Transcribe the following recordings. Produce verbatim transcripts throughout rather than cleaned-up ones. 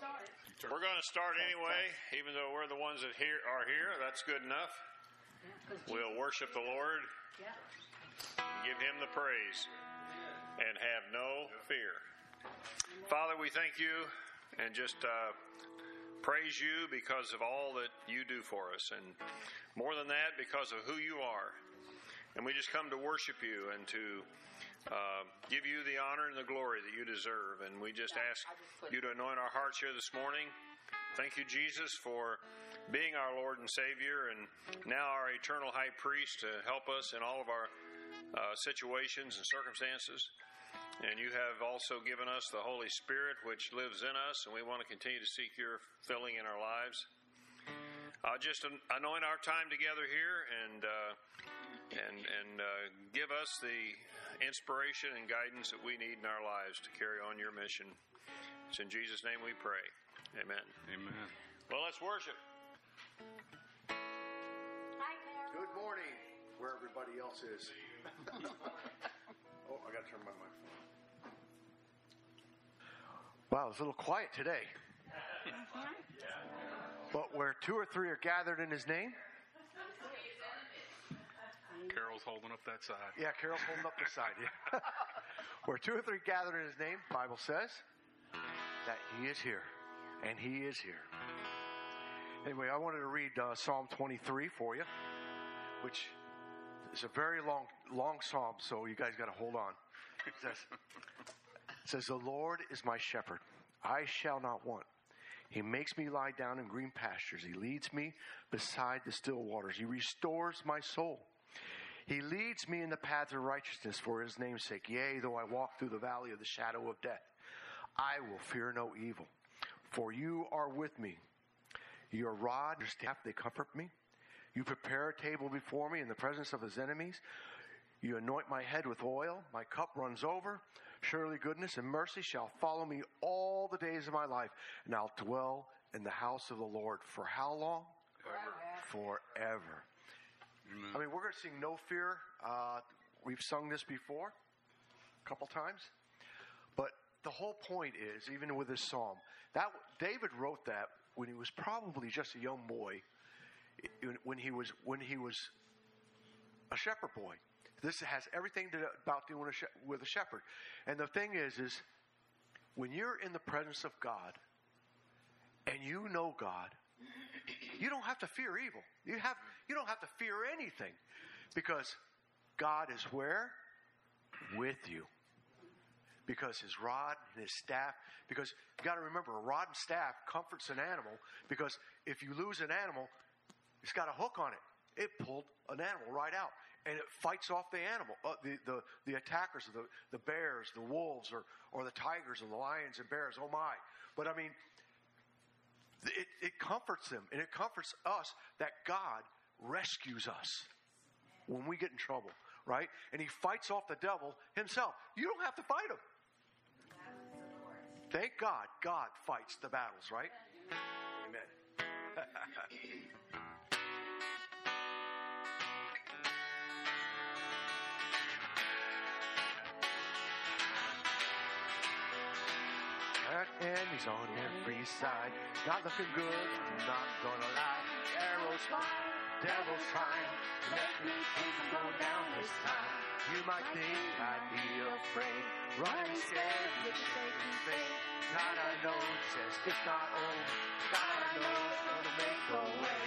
We're going to start anyway, even though we're the ones that here are here. That's good enough. We'll worship the Lord, give Him the praise, and have no fear. Father, we thank you and just uh, praise you because of all that you do for us, and more than that, because of who you are. And we just come to worship you and to Uh, give you the honor and the glory that you deserve. And we just ask you to anoint our hearts here this morning. Thank you, Jesus, for being our Lord and Savior and now our eternal high priest to help us in all of our uh, situations and circumstances. And you have also given us the Holy Spirit, which lives in us, and we want to continue to seek your filling in our lives. Uh, just anoint our time together here and uh, and and uh, give us the inspiration and guidance that we need in our lives to carry on your mission. It's in Jesus' name we pray. Amen. Amen. Well, let's worship. Good morning, where everybody else is. Oh, I got to turn my microphone. Wow, it's a little quiet today. But where two or three are gathered in His name. Carol's holding up that side. Yeah, Carol's holding up the side. Yeah. Where two or three gathered in His name, the Bible says that He is here, and He is here. Anyway, I wanted to read uh, Psalm twenty-three for you, which is a very long, long psalm, so you guys got to hold on. It says, it says, "The Lord is my shepherd; I shall not want. He makes me lie down in green pastures. He leads me beside the still waters. He restores my soul. He leads me in the path of righteousness for His name's sake. Yea, though I walk through the valley of the shadow of death, I will fear no evil. For you are with me. Your rod, your staff, they comfort me. You prepare a table before me in the presence of His enemies. You anoint my head with oil. My cup runs over. Surely goodness and mercy shall follow me all the days of my life. And I'll dwell in the house of the Lord. For how long? Forever. Forever. I mean, we're going to sing No Fear. Uh, we've sung this before a couple times. But the whole point is, even with this psalm, that David wrote that when he was probably just a young boy, when he was when he was a shepherd boy. This has everything to, about doing a, with a shepherd. And the thing is, is when you're in the presence of God and you know God, you don't have to fear evil. You have you don't have to fear anything, because God is where? With you. Because His rod and His staff, because you got to remember, a rod and staff comforts an animal, because if you lose an animal, it's got a hook on it. It pulled an animal right out, and it fights off the animal, uh, the, the the attackers, the the bears, the wolves, or or the tigers and the lions and bears. Oh my! But I mean, it, it comforts them, and it comforts us that God rescues us when we get in trouble, right? And He fights off the devil Himself. You don't have to fight him. Thank God, God fights the battles, right? Amen. And He's on every side. Not looking good, I'm not gonna lie. Arrows fly, devil's trying to let me think I'm going down this time. You might think I'd be afraid, running scared, with a shaky face. God I know says it's not over. God I know is gonna make a way.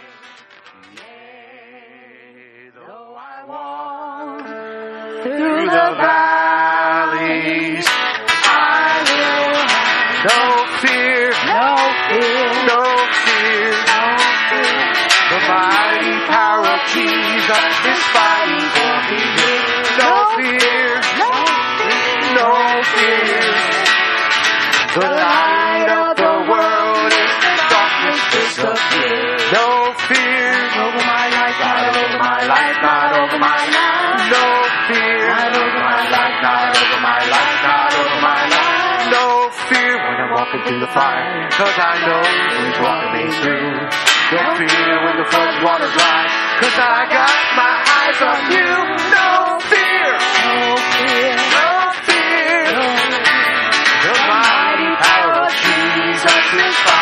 Yea, though I walk through the valleys, I will have no fear, no fear, no fear, no fear. The mighty power of Jesus is fighting for me. No fear, no fear, no fear. The light of the world is darkness disappears. No fear over my life, not over my life, not over my life. No fear, not over my life, not over my life, not over my life. No fear when I'm walking through the fire, 'cause I know He's walking me through. No fear when the flood waters rise, 'cause I got my eyes on You. No fear, no fear, no fear. The mighty power of Jesus is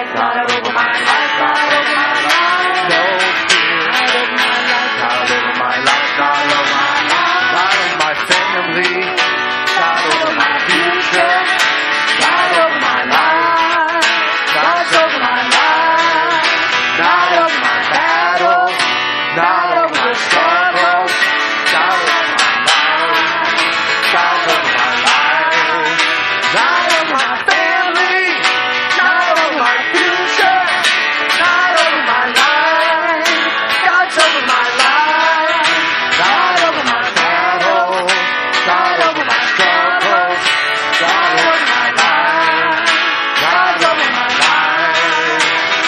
life, not over my life, not over my life. No fear, not over my life, not over my life, not over my life, not over my family, not over my future, not over my life, God's over my life, not over my battles, not over my struggles, not over my life, God's over my life, not over my family, not over my future, not over my life, God's over my life, not over my battles, not over my struggles, not over my life, God's over my life.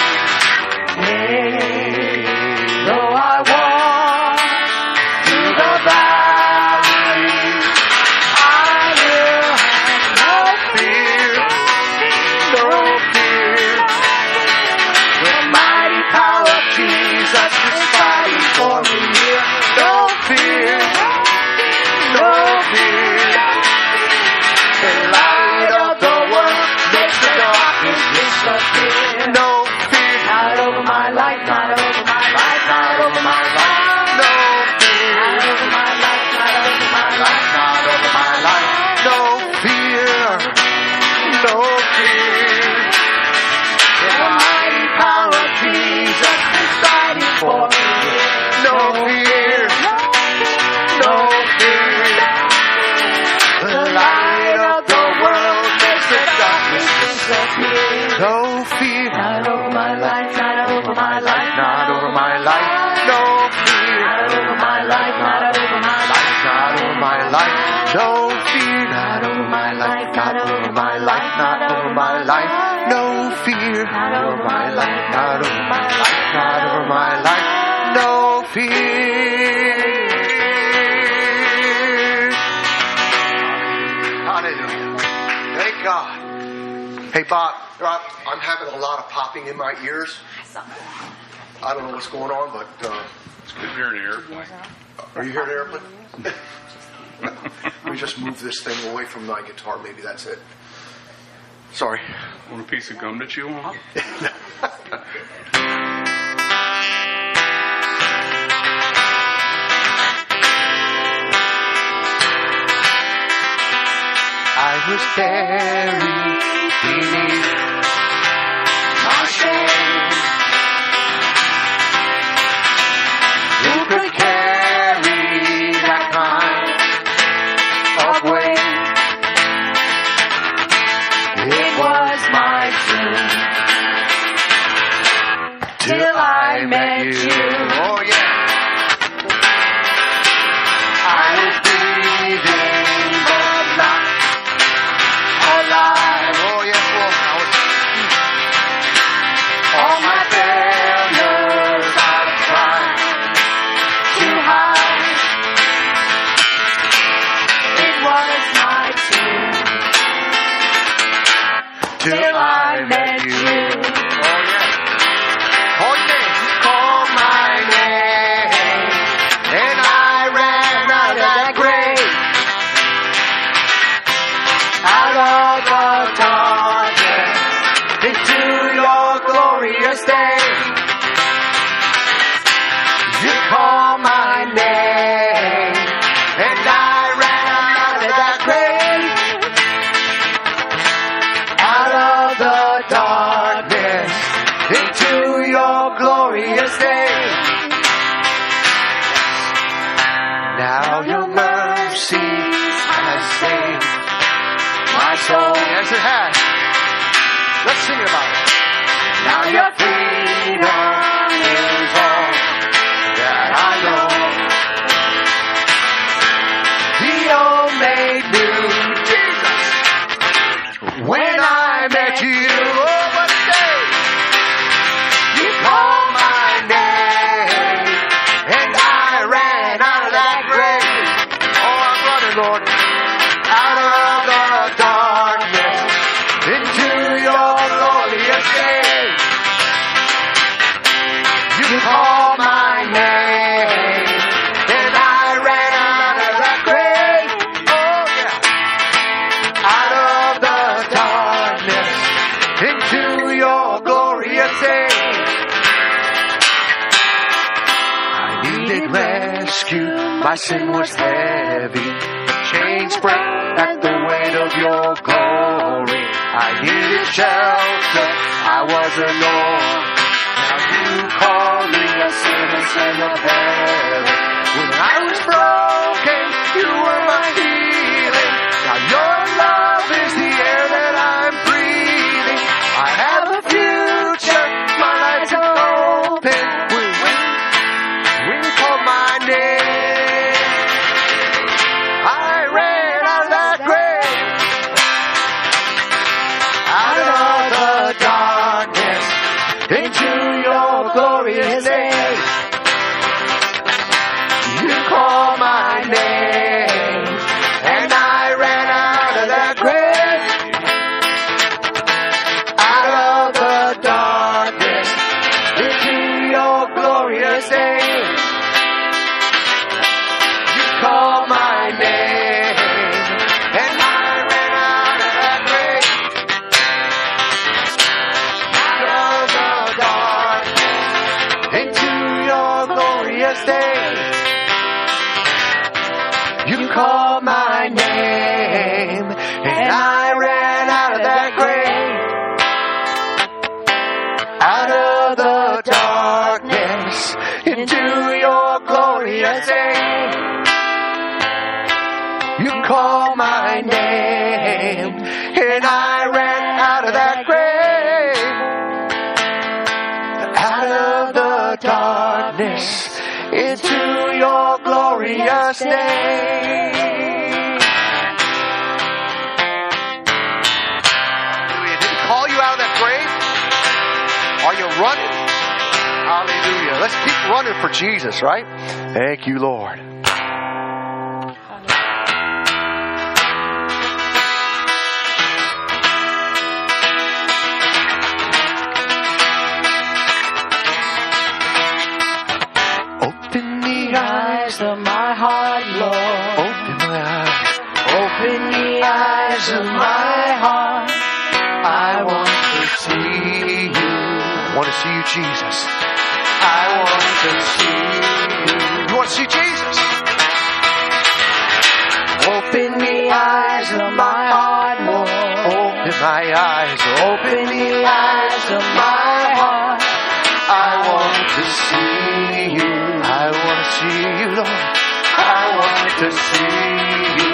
Hey, though I walk through the valley, I will have no fear, no fear. The mighty power of Jesus is fighting for me here. No fear, no fear. The light of the world makes the darkness disappear. No fear, not over my life, not over my life, not over my life. No fear, not over my life, not over my life, not over my life. No fear, no fear. The mighty power of Jesus is fighting for me. No fear, no fear. The light of the world makes the darkness disappear. No fear, not over my life, not over my life, not over my life. No fear, not over my life, not over my life, not over my life. No fear, not over my life, not over my life, not over my life. No fear, not over my life, not over my life, not over my life. No fear. Hallelujah. Thank God. Hey, Bob, Rob, I'm having a lot of popping in my ears. I don't know what's going on, but uh, It's good you're in an airplane. are you hearing the airplane? Let me just move this thing away from my guitar. Maybe that's it. Sorry. Want a piece of gum to chew on? I was buried beneath my shame. Who could carry that kind of weight? It was my tomb till I met you. Oh yeah. I was breathing but not alive. Oh yes, well, Howard. All my failures I've tried to hide. It was my tomb till I met you. Oh yeah. Oh yeah. You called my name and I ran out of that grave. Out of the darkness into your glorious day. You call my name and I ran out of that grave. Out of the darkness into your glorious day. Now your mercy has saved my soul. Yes, it has. Let's sing about it. Now your freedom is all that I know. The old made new, Jesus. When I met you, oh, what a day. You called my name, and I ran out of that grave. Oh, I'm running, Lord. Out of the darkness into your glorious day. You call my name, and I ran out of that grave. Oh yeah. Out of the darkness into your glory. My sin was heavy. Chains break at the weight of your glory. I needed shelter. I was alone. Now you call me a citizen of heaven. When I was broken, you were my healing. Now your love is the air that I'm breathing. I have a future. My life's open. When, when, when you call my name, I ran out of that grave, out of the darkness, into your glorious day. You call my name, and I ran out of that grave, out of the darkness, into your glorious day. You call my name, and I ran out of that grave, out of the darkness, into your glorious day. You call my name, and I ran out of that grave, out of the darkness, into your glorious day. You call my name, and I ran out of that grave, out of the darkness, into your glorious day. Hallelujah. Did he call you out of that grave? Are you running? Hallelujah. Let's keep running for Jesus, right? Thank you, Lord. Open the eyes of my heart, Lord. Open my eyes. Open the eyes of my heart. I want to see you. I want to see you, Jesus. I want to see you. You want to see Jesus? Open the eyes of my heart, Lord. Open my eyes. Open the eyes of my heart. I want to see you. I want to see you, Lord. I want to see you.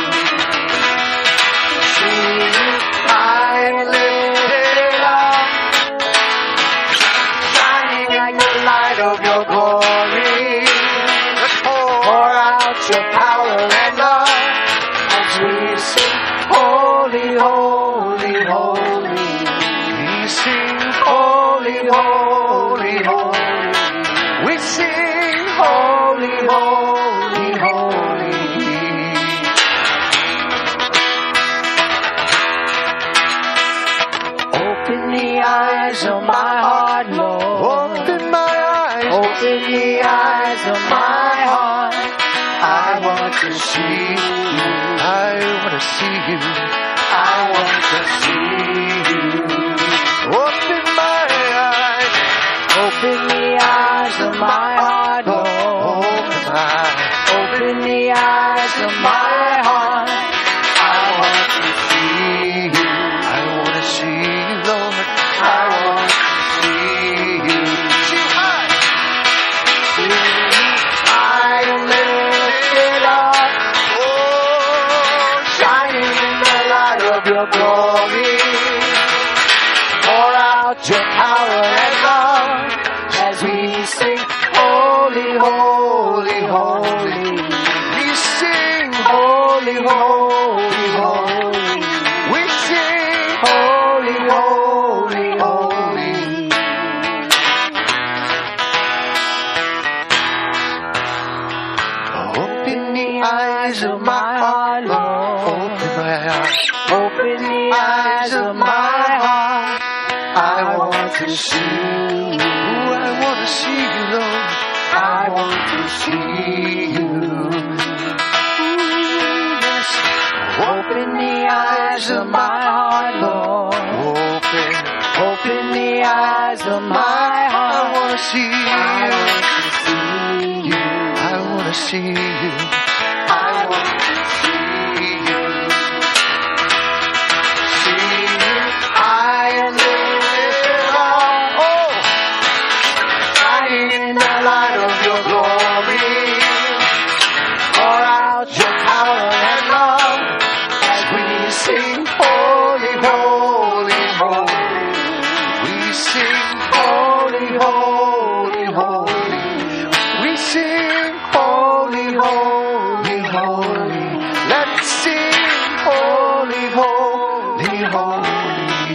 See you high and lifted up, shining like the light of your glory. Pour out your power and love as we sing, holy, holy, holy. We sing, holy, holy, holy. We sing, holy, holy, holy. Open the eyes of my heart, Lord. Open my eyes. Open the eyes of my heart. I want to see you. I want to see you. I want to see you. Open my eyes. Open the eyes of my heart, Lord. Open my eyes. Open the eyes of my heart. I want to see you. I want to see you, Lord. I want to see you. See high. See high and lifted up. Oh, shining in the light of your glory. Pour out your power and love as we sing, holy, holy, holy. We sing, holy, holy, holy. We sing, holy, holy, holy. Open the eyes of my heart, Lord. Open my eyes. Open the eyes of my heart. I want to see you. I want to see you, Lord. I want to see you. Yes. Open the eyes of my heart, Lord. Open, open the eyes of my heart. I want to see you. I want to see you. I want to see you. I want to see you. See you high and lifted up. Oh, shining in the light of your glory. Pour out your power and love as we sing holy, holy, holy. We sing holy, holy, holy. We sing holy, holy, holy. Let's sing holy, holy, holy.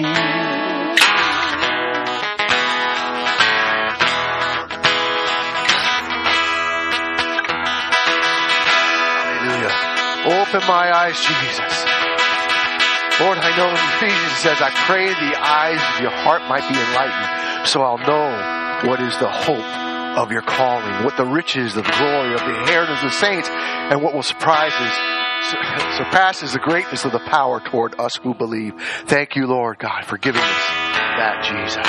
Hallelujah. Open my eyes, Jesus. Lord, I know in Ephesians it says, I pray the eyes of your heart might be enlightened, so I'll know what is the hope of your calling, what the riches of the glory of the inheritance of the saints, and what will surprise us, surpasses the greatness of the power toward us who believe. Thank you, Lord God, for giving us that Jesus.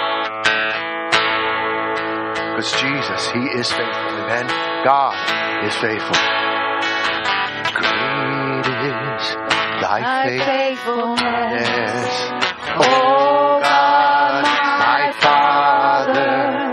Because Jesus, He is faithful. Amen. God is faithful. Great is thy faithfulness, O God, my Father.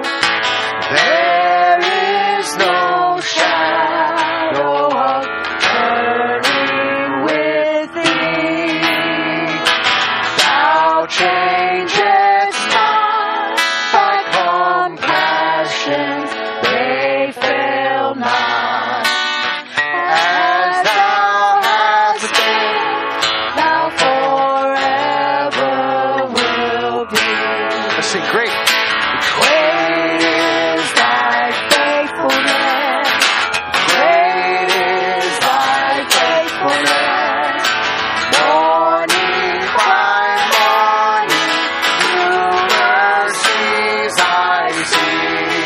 There is no shadow of turning with thee. Thou changest not, thy compassions, they fail not. As thou hast been, thou forever will be. Let's sing great. Great is thy faithfulness. Great is thy faithfulness. Morning by morning, new mercies I see.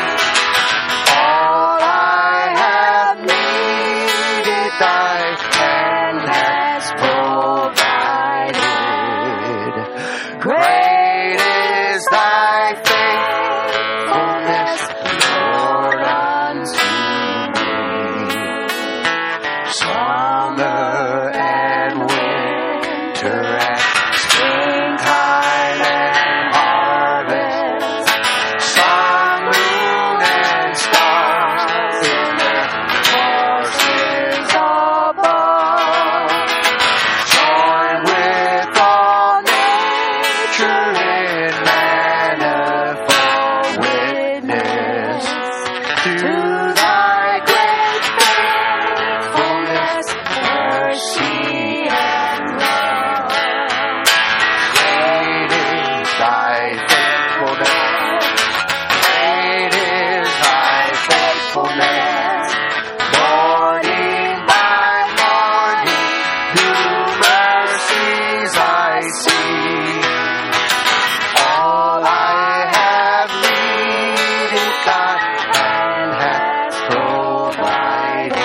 All I have needed, thy hand has provided. Great is thy faithfulness, Lord, unto me. Summer and winter and springtime and harvest, sun, moon, and stars in their courses above, join with all nature in manifold witness to thy great faithfulness, mercy, and love. Great is thy faithfulness. Great is thy faithfulness. Morning by morning, new mercies I see. All I have needed, thy hand has provided.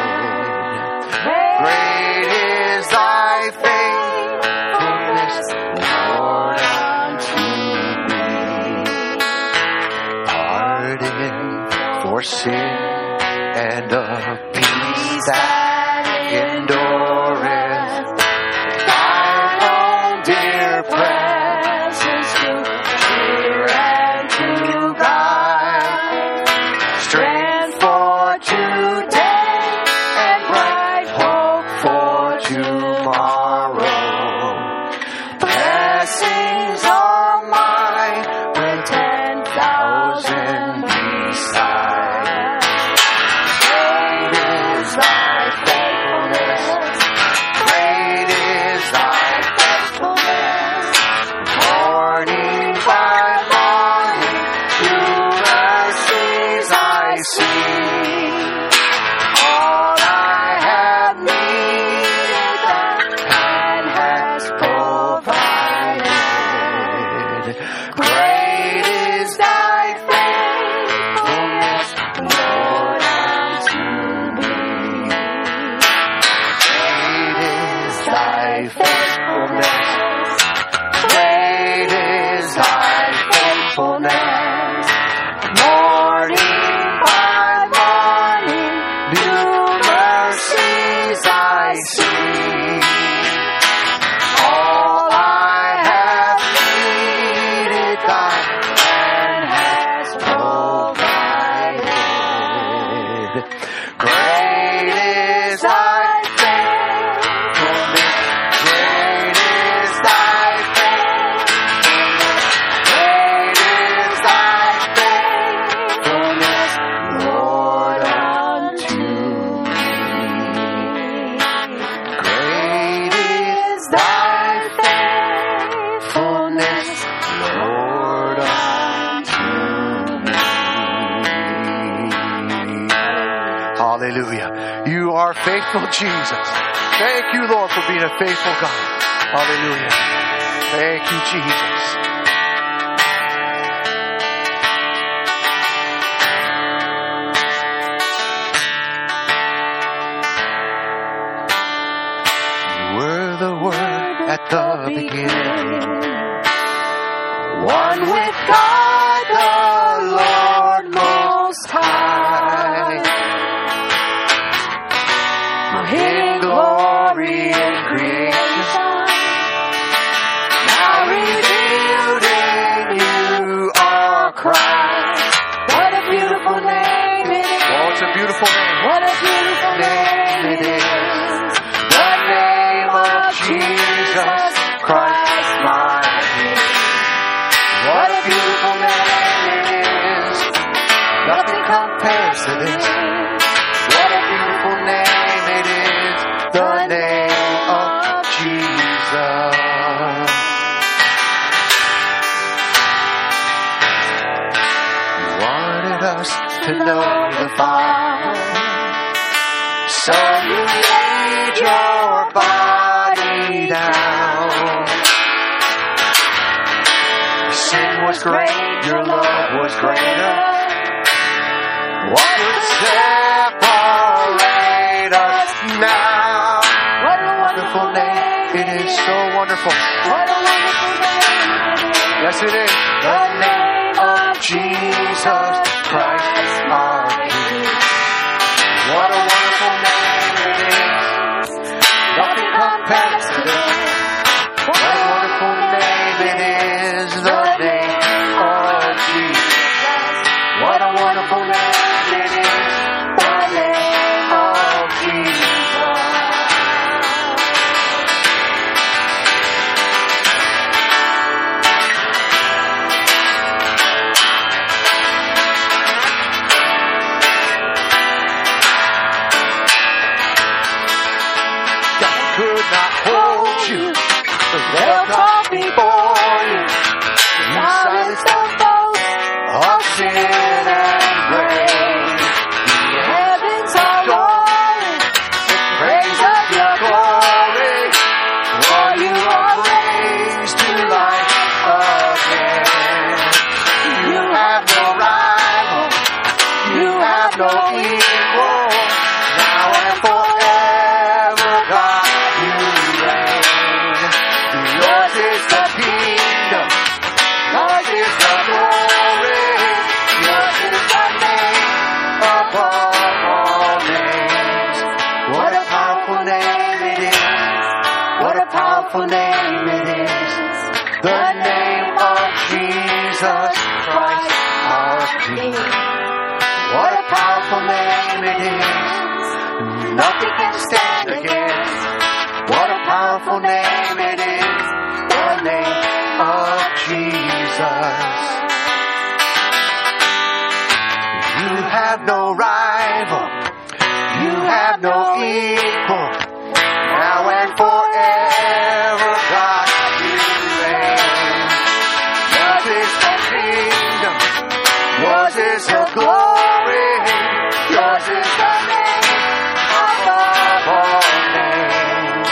Great is thy faithfulness, Lord, unto me. Pardon for sin and a peace that endureth. Thine own dear presence to cheer and to guide. Strength for today and bright hope for tomorrow. Blessings are mine when ten thousand beside. Great is thy faithfulness. Great is thy faithfulness. Morning by morning, new mercies I see. All I have needed, thy hand has provided. Great is thy faithfulness, Lord, unto me. Great is thy faithfulness. Great is thy faithfulness. Morning by morning, Hallelujah. You are faithful, Jesus. Thank you, Lord, for being a faithful God. Hallelujah. Thank you, Jesus. You were the Word at the beginning. One with God, the Lord Most High. In glory in creation, now revealed in you are Christ. What a beautiful name it is. Oh, it's a beautiful name. What a beautiful name it is. The name of Jesus Christ, my King. What a beautiful name it is. Nothing compares to this. What a beautiful name it is. The name of Jesus. You wanted us to know the Father, so you laid your body down. Your sin was great, your love was greater. What would separate us now? What a wonderful name. It is so wonderful. What a wonderful name. Yes, it is. The name of Jesus Christ, our King. What a wonderful name it is. Nothing compares to this. What a wonderful name it is. The name of Jesus. What a wonderful name it is. The name of Jesus. God could not hold you, but they'll come before you. You silenced the voice of sin and grave. The heavens are roaring, the praise of your glory. For you are raised to life again. You have no rival, you have no equal. Now and forever, God, you reign. Yours is the kingdom, yours is the glory, yours is the name above all names. What a powerful name it is. What a powerful name it is. The name of Jesus Christ, our King. What a powerful name it is. Nothing can stand against. What a powerful name it is. The name of Jesus. You have no rival. You have no equal. Now and forever, God, you reign. Yours is the kingdom. Yours is the glory. Yours is the name above all names.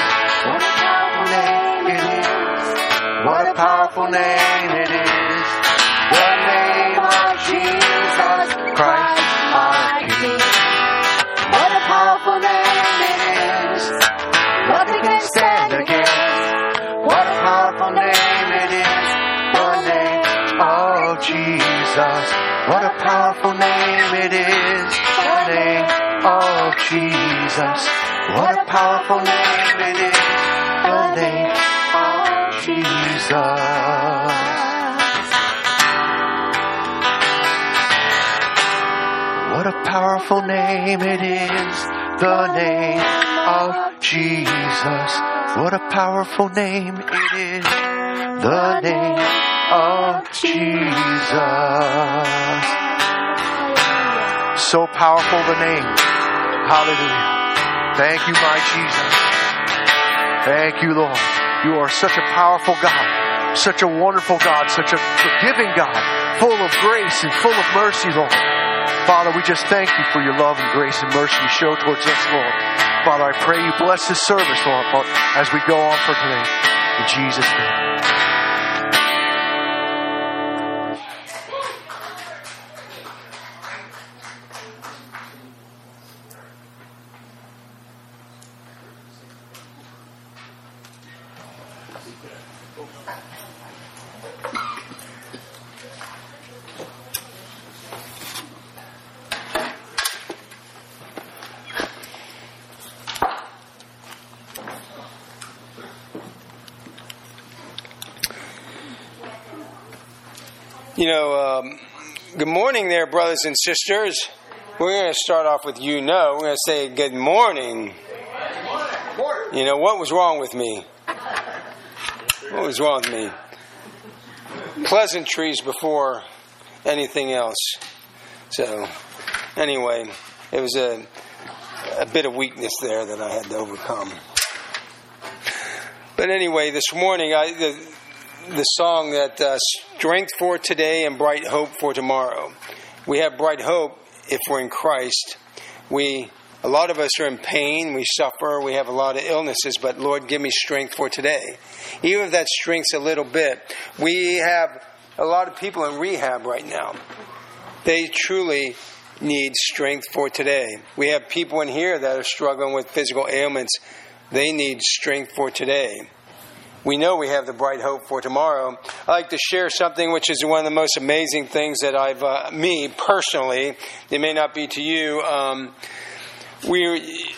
What a powerful name it is. What a powerful name it is. The name of Jesus Christ, our King. What a powerful name it is. Nothing can stand against. What a powerful name it is. The name of Jesus. What a powerful name it is. The name of Jesus. What a powerful name it is. The name of Jesus. What a powerful name it is. The name of Jesus. What a powerful name it is. The name of Jesus. So powerful the name. Hallelujah. Thank you, my Jesus. Thank you, Lord. You are such a powerful God, such a wonderful God, such a forgiving God, full of grace and full of mercy, Lord. Father, we just thank you for your love and grace and mercy you show towards us, Lord. Father, I pray you bless this service, Lord, as we go on for today. In Jesus' name. You know, um, good morning there, brothers and sisters. We're going to start off with you know. We're going to say good morning. You know, what was wrong with me? What was wrong with me? Pleasantries before anything else. So, anyway, it was a, a bit of weakness there that I had to overcome. But anyway, this morning, I... The, the song that uh, strength for today and bright hope for tomorrow. We have bright hope if we're in Christ. We, a lot of us are in pain. We suffer. We have a lot of illnesses. But Lord, give me strength for today. Even if that strength's a little bit. We have a lot of people in rehab right now. They truly need strength for today. We have people in here that are struggling with physical ailments. They need strength for today. We know we have the bright hope for tomorrow. I'd like to share something which is one of the most amazing things that I've, uh, me personally, it may not be to you. Um, we,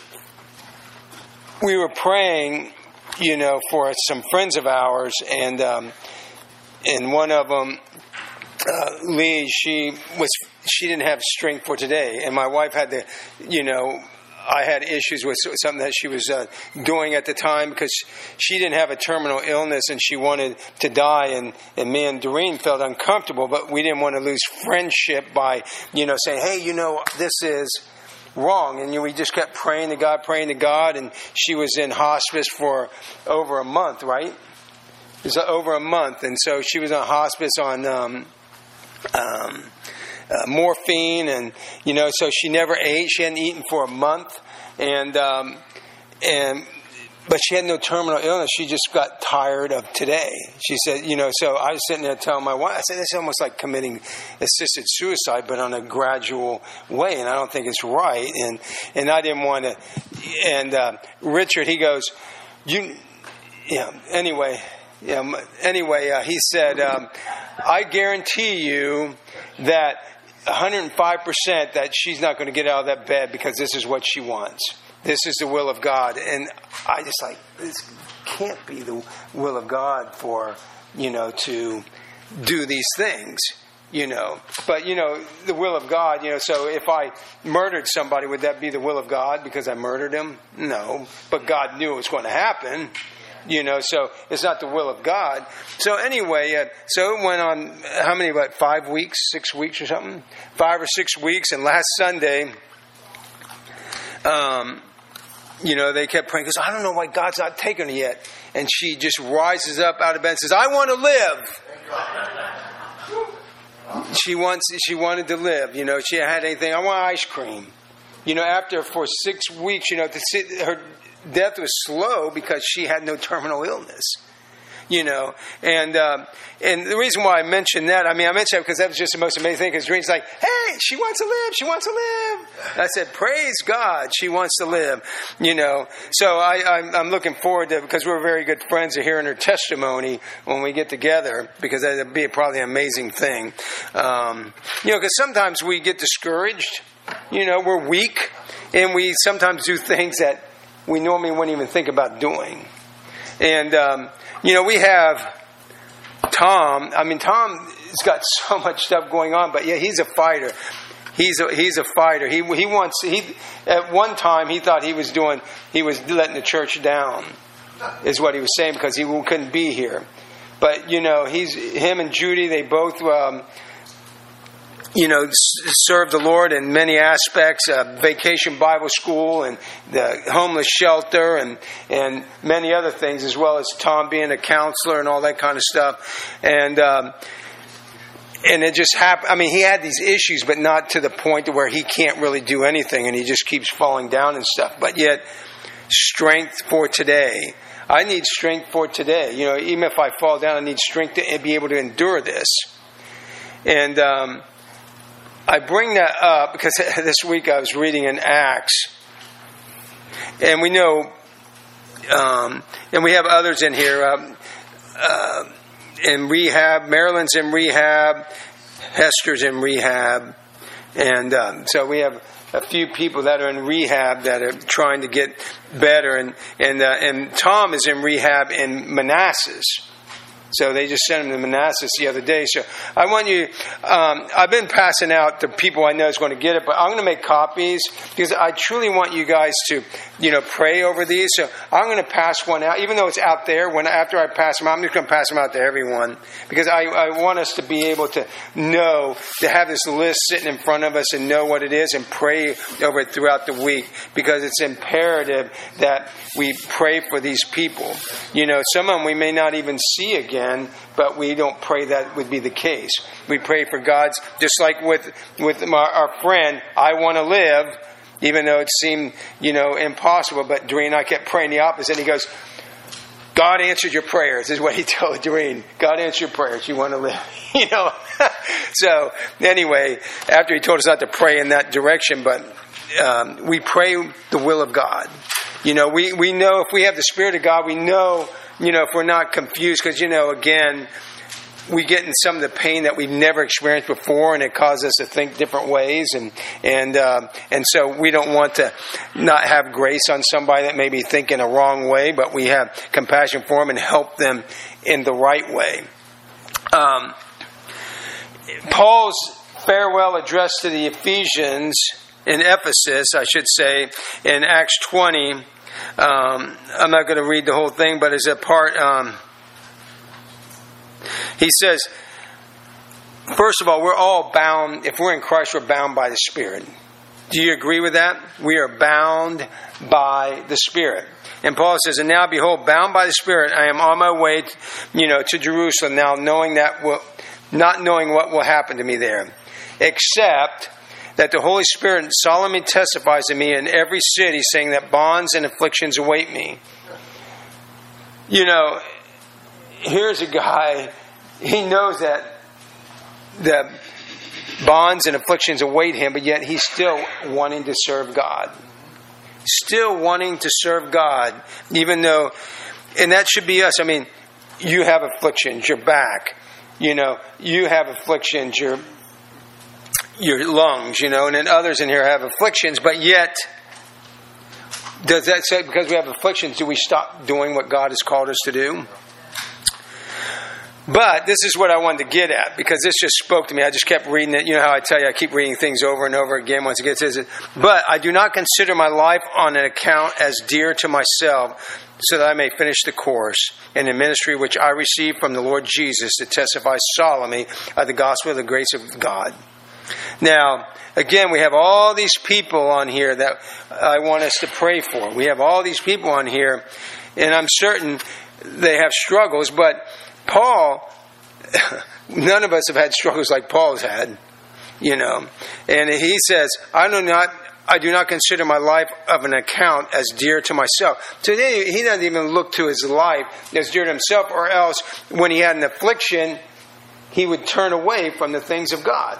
we were praying, you know, for some friends of ours, and um, and one of them, uh, Lee, she was she didn't have strength for today, and my wife had to, you know. I had issues with something that she was uh, doing at the time because she didn't have a terminal illness and she wanted to die. And, and me and Doreen felt uncomfortable, but we didn't want to lose friendship by, you know, saying, hey, you know, this is wrong. And you know, we just kept praying to God, praying to God. And she was in hospice for over a month, right? It was over a month. And so she was on hospice on um, um, Uh, morphine, and you know, so she never ate. She hadn't eaten for a month, and um, and but she had no terminal illness. She just got tired of today. She said, you know, so I was sitting there telling my wife, I said, this is almost like committing assisted suicide, but on a gradual way, and I don't think it's right. And and I didn't want to. And uh, Richard, he goes, you, yeah. Anyway, yeah. Anyway, uh, he said, um, I guarantee you that one hundred five percent that she's not going to get out of that bed because this is what she wants. This is the will of God. And I just like, this can't be the will of God for, you know, to do these things, you know. But, you know, the will of God, you know, so if I murdered somebody, would that be the will of God because I murdered him? No. But God knew it was going to happen. You know, so it's not the will of God. So anyway, uh, so it went on, how many, what, five weeks, six weeks or something? Five or six weeks. And last Sunday, um, you know, they kept praying, because I don't know why God's not taken her yet. And she just rises up out of bed and says, I want to live. She wants, she wanted to live. You know, she had anything, I want ice cream. You know, after, for six weeks, you know, to sit, her death was slow because she had no terminal illness, you know. And um, and the reason why I mentioned that, I mean, I mentioned that because that was just the most amazing thing, because Doreen's like, hey, she wants to live, she wants to live. And I said, praise God, she wants to live, you know. So I, I'm, I'm looking forward to, because we're very good friends, to hearing her testimony when we get together, because that would be probably an amazing thing. Um, you know, because sometimes we get discouraged, you know, we're weak, and we sometimes do things that we normally wouldn't even think about doing. And, um, you know, we have Tom. I mean, Tom has got so much stuff going on, but yeah, he's a fighter. He's a, he's a fighter. He he wants, he, at one time he thought he was doing, he was letting the church down, is what he was saying, because he couldn't be here. But, you know, he's, him and Judy, they both, um, you know, serve the Lord in many aspects, uh, Vacation Bible School and the homeless shelter and, and many other things, as well as Tom being a counselor and all that kind of stuff. And, um, and it just happened. I mean, he had these issues, but not to the point to where he can't really do anything, and he just keeps falling down and stuff. But yet, strength for today. I need strength for today. You know, even if I fall down, I need strength to be able to endure this. And um, I bring that up because this week I was reading in Acts, and we know, um, and we have others in here. Um, uh, in rehab, Marilyn's in rehab, Hester's in rehab, and um, so we have a few people that are in rehab that are trying to get better, and and uh, and Tom is in rehab in Manassas. So they just sent him to Manassas the other day. So I want you, um, I've been passing out to people I know is going to get it, but I'm going to make copies because I truly want you guys to, you know, pray over these. So I'm going to pass one out, even though it's out there. When after I pass them out, I'm just going to pass them out to everyone because I, I want us to be able to know, to have this list sitting in front of us and know what it is and pray over it throughout the week because it's imperative that we pray for these people. You know, some of them we may not even see again, but we don't pray that would be the case. We pray for God's, just like with with my, our friend, I want to live, even though it seemed, you know, impossible. But Doreen and I kept praying the opposite. And he goes, God answered your prayers, is what he told Doreen. God answered your prayers. You want to live, you know. So anyway, after he told us not to pray in that direction, but um, we pray the will of God. You know, we, we know if we have the Spirit of God, we know, you know, if we're not confused, because, you know, again, we get in some of the pain that we've never experienced before, and it causes us to think different ways, and and uh, and so we don't want to not have grace on somebody that may be thinking a wrong way, but we have compassion for them and help them in the right way. Um, Paul's farewell address to the Ephesians in Ephesus, I should say, in Acts twenty. Um, I'm not going to read the whole thing, but as a part, um, he says, first of all, we're all bound. If we're in Christ, we're bound by the Spirit. Do you agree with that? We are bound by the Spirit. And Paul says, and now behold, bound by the Spirit, I am on my way, to, you know, to Jerusalem now, knowing that, will, not knowing what will happen to me there, except that the Holy Spirit solemnly testifies to me in every city, saying that bonds and afflictions await me. You know, here's a guy, he knows that the bonds and afflictions await him, but yet he's still wanting to serve God. Still wanting to serve God, even though, and that should be us. I mean, you have afflictions, your back, you know, you have afflictions, your your lungs, you know, and then others in here have afflictions, but yet, does that say because we have afflictions, do we stop doing what God has called us to do? But this is what I wanted to get at, because this just spoke to me. I just kept reading it. You know how I tell you, I keep reading things over and over again once it gets this. But I do not consider my life on an account as dear to myself, so that I may finish the course in the ministry which I received from the Lord Jesus to testify solemnly of the gospel of the grace of God. Now, again, we have all these people on here that I want us to pray for. We have all these people on here, and I'm certain they have struggles, but Paul, none of us have had struggles like Paul's had, you know. And he says, I do not, I do not consider my life of an account as dear to myself. Today, he doesn't even look to his life as dear to himself, or else when he had an affliction, he would turn away from the things of God.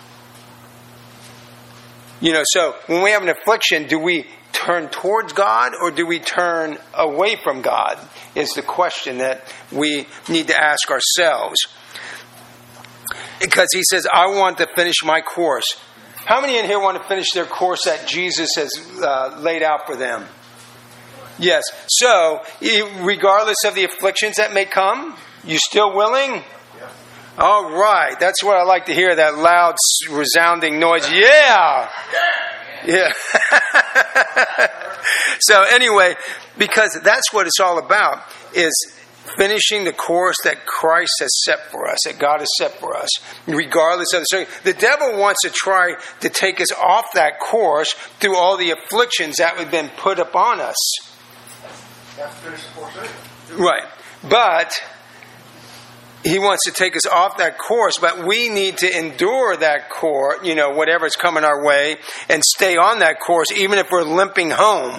You know, so when we have an affliction, do we turn towards God or do we turn away from God is the question that we need to ask ourselves. Because he says, I want to finish my course. How many in here want to finish their course that Jesus has uh, laid out for them? Yes. So, regardless of the afflictions that may come, you still willing? All right. That's what I like to hear, that loud, resounding noise. Yeah. Yeah. So anyway, because that's what it's all about, is finishing the course that Christ has set for us, that God has set for us, regardless of the circumstances. The devil wants to try to take us off that course through all the afflictions that have been put upon us. Right. But He wants to take us off that course, but we need to endure that course, you know, whatever's coming our way, and stay on that course, even if we're limping home.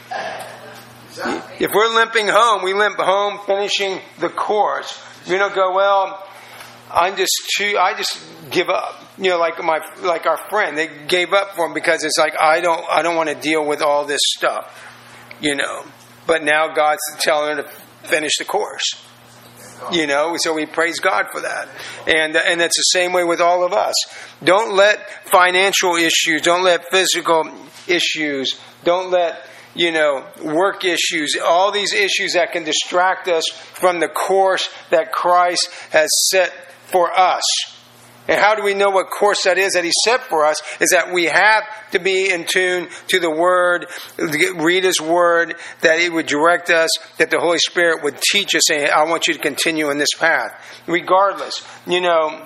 If we're limping home, we limp home finishing the course. We don't go, well, I'm just too, I just give up. You know, like my like our friend, they gave up for him because it's like I don't I don't want to deal with all this stuff, you know. But now God's telling her to finish the course. You know, so we praise God for that. And uh, and it's the same way with all of us. Don't let financial issues, don't let physical issues, don't let, you know, work issues, all these issues that can distract us from the course that Christ has set for us. And how do we know what course that is that He set for us? Is that we have to be in tune to the Word, read His Word, that He would direct us, that the Holy Spirit would teach us, saying, I want you to continue in this path. Regardless, you know,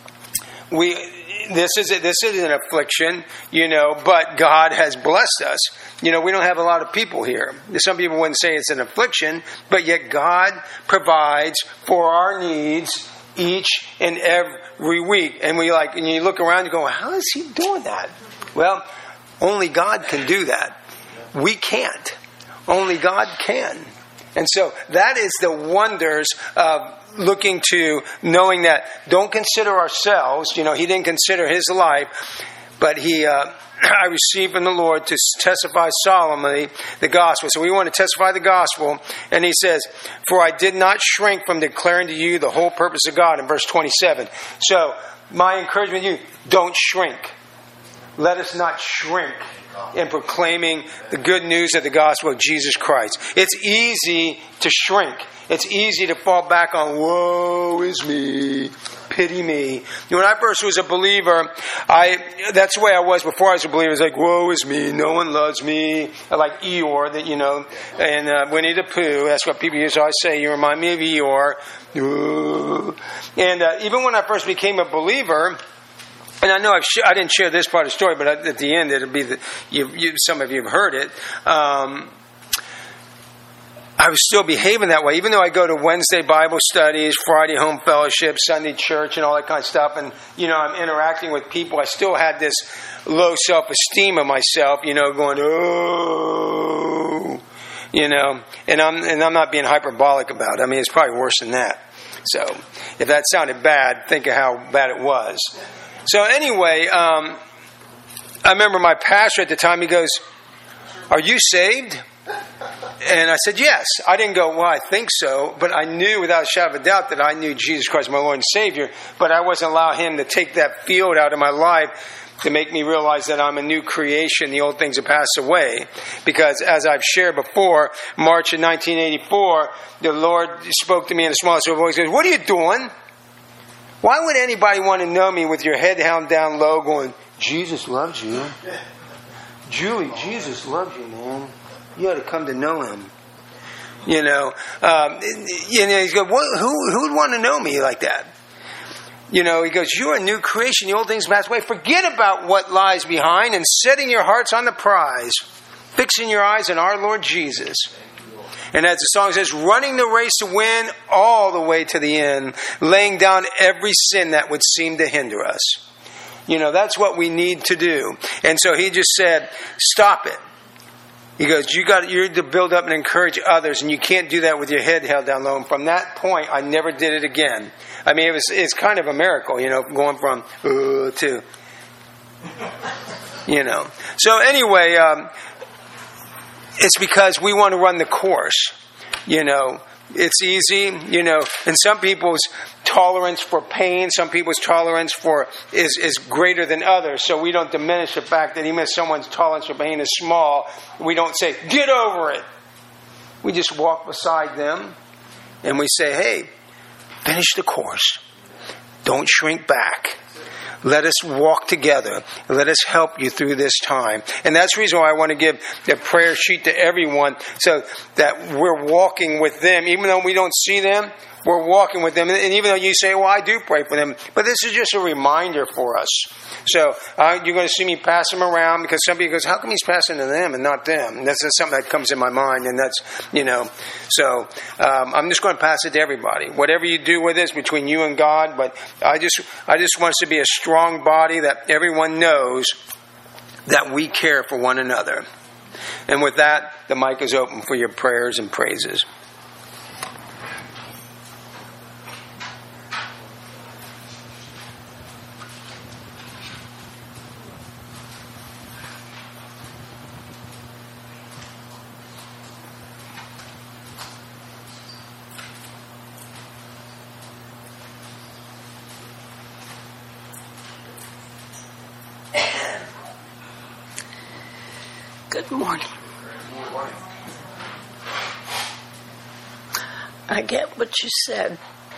we this is a, this is an affliction, you know, but God has blessed us. You know, we don't have a lot of people here. Some people wouldn't say it's an affliction, but yet God provides for our needs each and every week. And we like, and you look around and go, how is He doing that? Well, only God can do that. We can't. Only God can. And so that is the wonders of looking to knowing that don't consider ourselves. You know, He didn't consider His life, but He, uh, I received from the Lord to testify solemnly the gospel. So we want to testify the gospel. And He says, for I did not shrink from declaring to you the whole purpose of God, in verse twenty-seven. So my encouragement to you, don't shrink. Let us not shrink in proclaiming the good news of the gospel of Jesus Christ. It's easy to shrink. It's easy to fall back on, woe is me, pity me. When I first was a believer, I that's the way I was before I was a believer. It was like, woe is me, no one loves me. I like Eeyore, that you know, and uh, Winnie the Pooh. That's what people used to always say. You remind me of Eeyore. And uh, even when I first became a believer, and I know I've sh- I didn't share this part of the story, but at the end it'll be the you, you, some of you have heard it. Um, I was still behaving that way, even though I go to Wednesday Bible studies, Friday home fellowship, Sunday church, and all that kind of stuff. And, you know, I'm interacting with people. I still had this low self-esteem of myself, you know, going, oh, you know, and I'm, and I'm not being hyperbolic about it. I mean, it's probably worse than that. So if that sounded bad, think of how bad it was. So anyway, um, I remember my pastor at the time, he goes, are you saved? And I said, yes. I didn't go, well, I think so. But I knew without a shadow of a doubt that I knew Jesus Christ, my Lord and Savior. But I wasn't allowing Him to take that field out of my life to make me realize that I'm a new creation. The old things have passed away. Because as I've shared before, March of nineteen eighty-four, the Lord spoke to me in the smallest of voice. He goes, what are you doing? Why would anybody want to know me with your head held down low going, Jesus loves you. Julie, Jesus loves you, man. You ought to come to know Him. You know, um, you know, he's going, who, who would want to know me like that? You know, he goes, you're a new creation. The old things pass away. Forget about what lies behind and setting your hearts on the prize, fixing your eyes on our Lord Jesus. And as the song says, running the race to win all the way to the end, laying down every sin that would seem to hinder us. You know, that's what we need to do. And so he just said, stop it. He goes, you got you're to build up and encourage others, and you can't do that with your head held down low. And from that point, I never did it again. I mean, it was it's kind of a miracle, you know, going from uh, to, you know. So anyway, um, it's because we want to run the course, you know. It's easy, you know, and some people's tolerance for pain, some people's tolerance for is, is greater than others. So we don't diminish the fact that even if someone's tolerance for pain is small, we don't say, get over it. We just walk beside them and we say, hey, finish the course. Don't shrink back. Let us walk together. Let us help you through this time. And that's the reason why I want to give the prayer sheet to everyone, so that we're walking with them. Even though we don't see them, we're walking with them. And even though you say, well, I do pray for them, but this is just a reminder for us. So uh, you're going to see me pass them around because somebody goes, how come he's passing to them and not them? And that's just something that comes in my mind. And that's, you know, so um, I'm just going to pass it to everybody. Whatever you do with this, between you and God, but I just, I just want us to be a strong body that everyone knows that we care for one another. And with that, the mic is open for your prayers and praises. Good morning. I get what you said.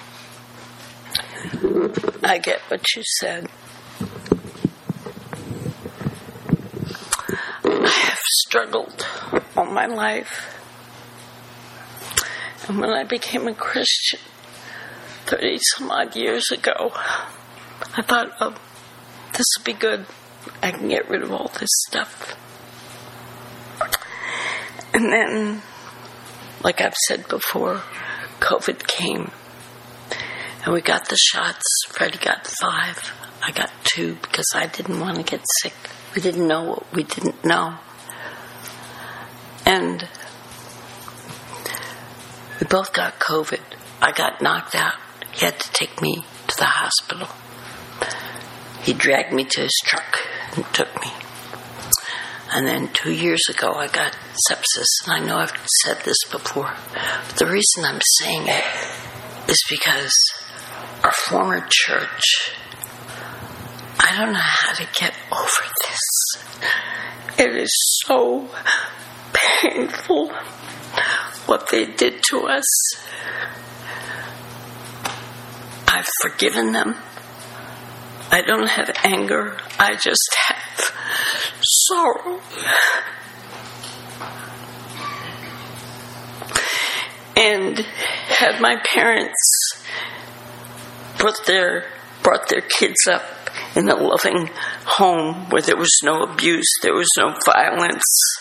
I get what you said. I have struggled all my life. And when I became a Christian thirty some odd years ago, I thought, oh, this will be good. I can get rid of all this stuff. And then, like I've said before, COVID came. And we got the shots. Freddie got five. I got two because I didn't want to get sick. We didn't know what we didn't know. And we both got COVID. I got knocked out. He had to take me to the hospital. He dragged me to his truck and took me. And then two years ago, I got sepsis. And I know I've said this before. But the reason I'm saying it is because our former church, I don't know how to get over this. It is so painful what they did to us. I've forgiven them. I don't have anger. I just have sorrow. And had my parents brought their, brought their kids up in a loving home where there was no abuse, there was no violence,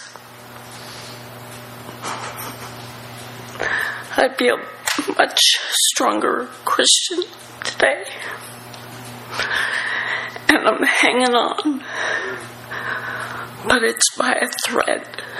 I'd be a much stronger Christian today. And I'm hanging on, but it's by a thread.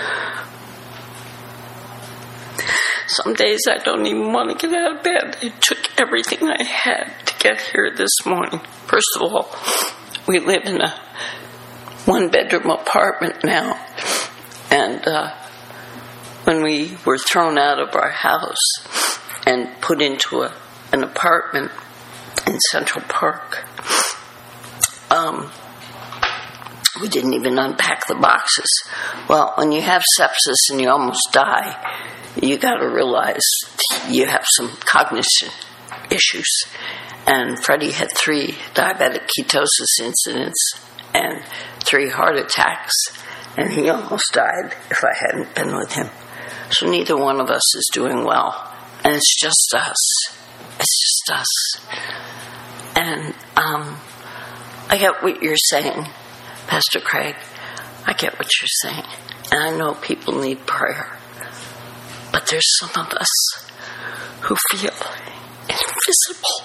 Some days I don't even want to get out of bed. It took everything I had to get here this morning. First of all, we live in a one-bedroom apartment now, and uh, when we were thrown out of our house and put into a, an apartment in Central Park, um, we didn't even unpack the boxes. Well, when you have sepsis and you almost die, you got to realize you have some cognition issues. And Freddie had three diabetic ketosis incidents and three heart attacks, and he almost died if I hadn't been with him. So neither one of us is doing well, and it's just us. It's just us. And um, I get what you're saying, Pastor Craig. I get what you're saying, and I know people need prayer. But there's some of us who feel invisible.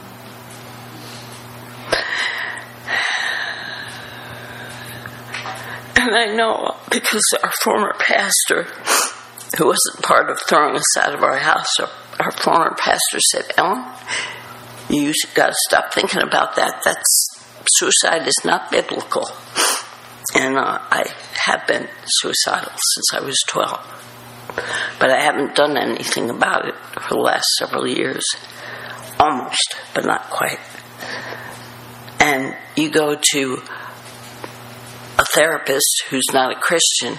And I know because our former pastor, who wasn't part of throwing us out of our house, our, our former pastor said, Ellen, you got to stop thinking about that. That's suicide is not biblical. And uh, I have been suicidal since I was twelve. But I haven't done anything about it for the last several years. Almost, but not quite. And you go to a therapist who's not a Christian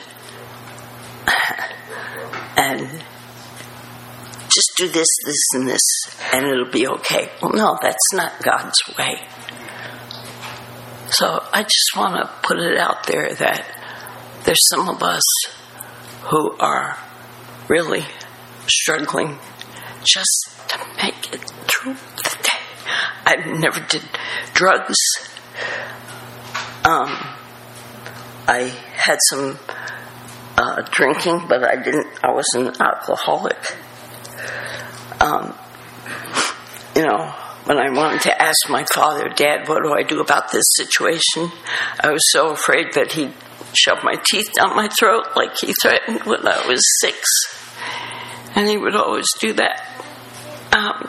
and just do this, this, and this, and it'll be okay. Well, no, that's not God's way. So I just want to put it out there that there's some of us who are really struggling just to make it I never did drugs. Um, I had some uh, drinking, but I didn't. I wasn't an alcoholic. Um, you know, when I wanted to ask my father, Dad, what do I do about this situation? I was so afraid that he'd shove my teeth down my throat like he threatened when I was six. And he would always do that. Um,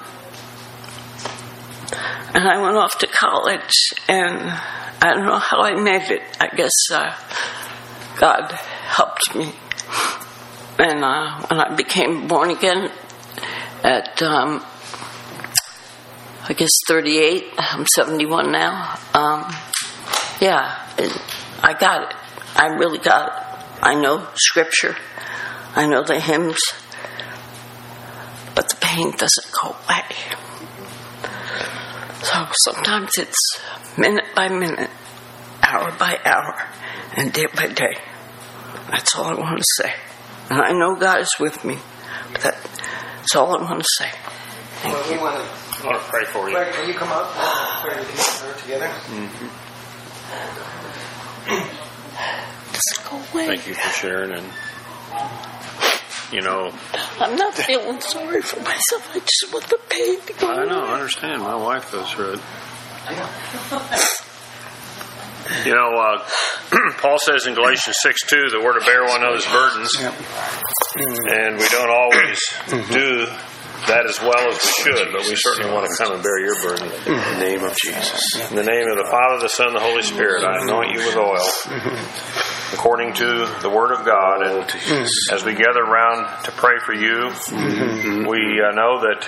and I went off to college, and I don't know how I made it. I guess uh, God helped me. And uh, when I became born again at, um, I guess, thirty-eight, I'm seventy-one now. Um, yeah, it, I got it. I really got it. I know Scripture. I know the hymns. But the pain doesn't go away. So sometimes it's minute by minute, hour by hour, and day by day. That's all I want to say. And I know God is with me. But that's all I want to say. Thank well, you. We want to, I want to pray for you. Greg, can you come up? Pray together. Mm-hmm. Just go away. Thank you for sharing. And, you know, I'm not feeling sorry for myself. I just want the pain to go away. I know, I understand. My wife goes through it. You know, uh, Paul says in Galatians six two that we're to bear one another's burdens. Yep. And we don't always mm-hmm. do that as well as we should, but we certainly want to come and bear your burden. In the name of Jesus. In the name of the Father, the Son, and the Holy Spirit, I anoint you with oil. Mm-hmm. According to the Word of God, and as we gather around to pray for you, mm-hmm. we uh, know that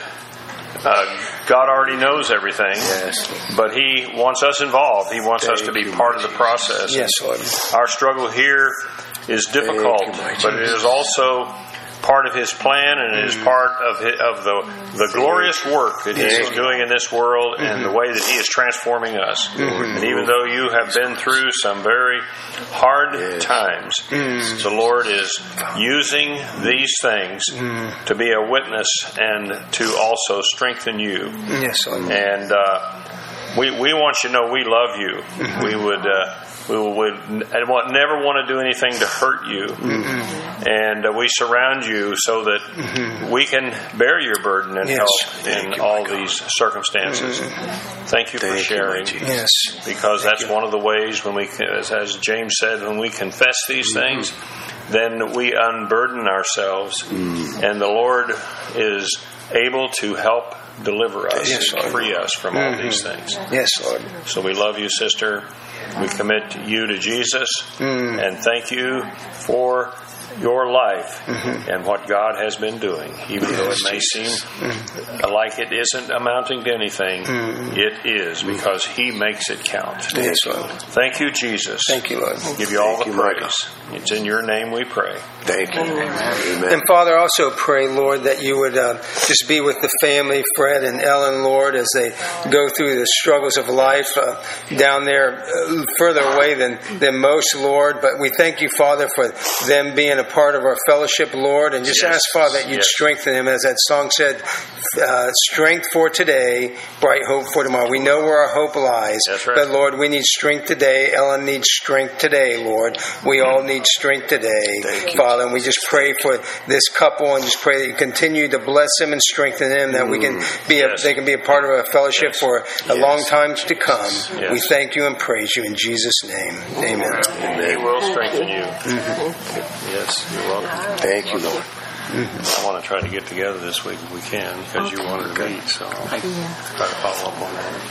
uh, God already knows everything, yes. but He wants us involved. He wants Thank us to be part of the process. Yes, Lord. Our struggle here is difficult, you, but it is also part of His plan, and it is part of his, of the the glorious work that He is doing in this world, mm-hmm. and the way that He is transforming us. Mm-hmm. And even though you have been through some very hard yes. times, mm-hmm. the Lord is using these things mm-hmm. to be a witness and to also strengthen you. Yes, Lord. And uh, we we want you to know we love you. Mm-hmm. We would. Uh, We would never want to do anything to hurt you. Mm-hmm. And uh, we surround you so that mm-hmm. we can bear your burden and yes. help in you, all these circumstances. Mm-hmm. Thank you Thank for sharing. You, yes. Because Thank that's you. one of the ways when we, as, as James said, when we confess these mm-hmm. things, then we unburden ourselves. Mm-hmm. And the Lord is able to help deliver us yes, and free us from mm-hmm. all these things. Yes, Lord. So we love you, sister. We commit you to Jesus mm. and thank you for your life mm-hmm. and what God has been doing. Even yes, though it may Jesus. seem mm-hmm. like it isn't amounting to anything, mm-hmm. it is, because He makes it count. Yes, Lord. Thank you, Jesus. Thank you, Lord. We give you all Thank the you, praise. Lord. It's in your name we pray. Thank you. Amen. Amen. And Father, also pray, Lord, that you would uh, just be with the family, Fred and Ellen, Lord, as they go through the struggles of life uh, down there uh, further away than, than most, Lord. But we thank you, Father, for them being a part of our fellowship, Lord. And just yes. ask, Father, that you'd yes. strengthen them. As that song said, uh, strength for today, bright hope for tomorrow. We know where our hope lies. That's right. But, Lord, we need strength today. Ellen needs strength today, Lord. We all need strength today, Thank Father. And we just pray for this couple and just pray that you continue to bless them and strengthen them, that we can be a, yes. they can be a part of a fellowship yes. for a yes. long time to come. Yes. We thank you and praise you in Jesus' name. Amen. Amen. He will strengthen you. Mm-hmm. Yes, you're welcome. Thank you, Lord. Mm-hmm. I want to try to get together this week if we can, because you wanted to meet, so I'll try to follow up on that.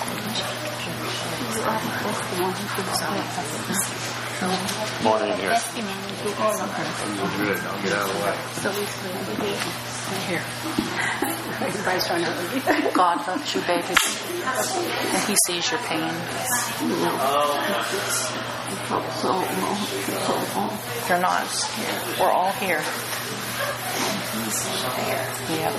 Morning here. I'll get out of the way. Here. Everybody's trying to God loves you, baby. And He sees your pain. You're not. We're all here. Yeah.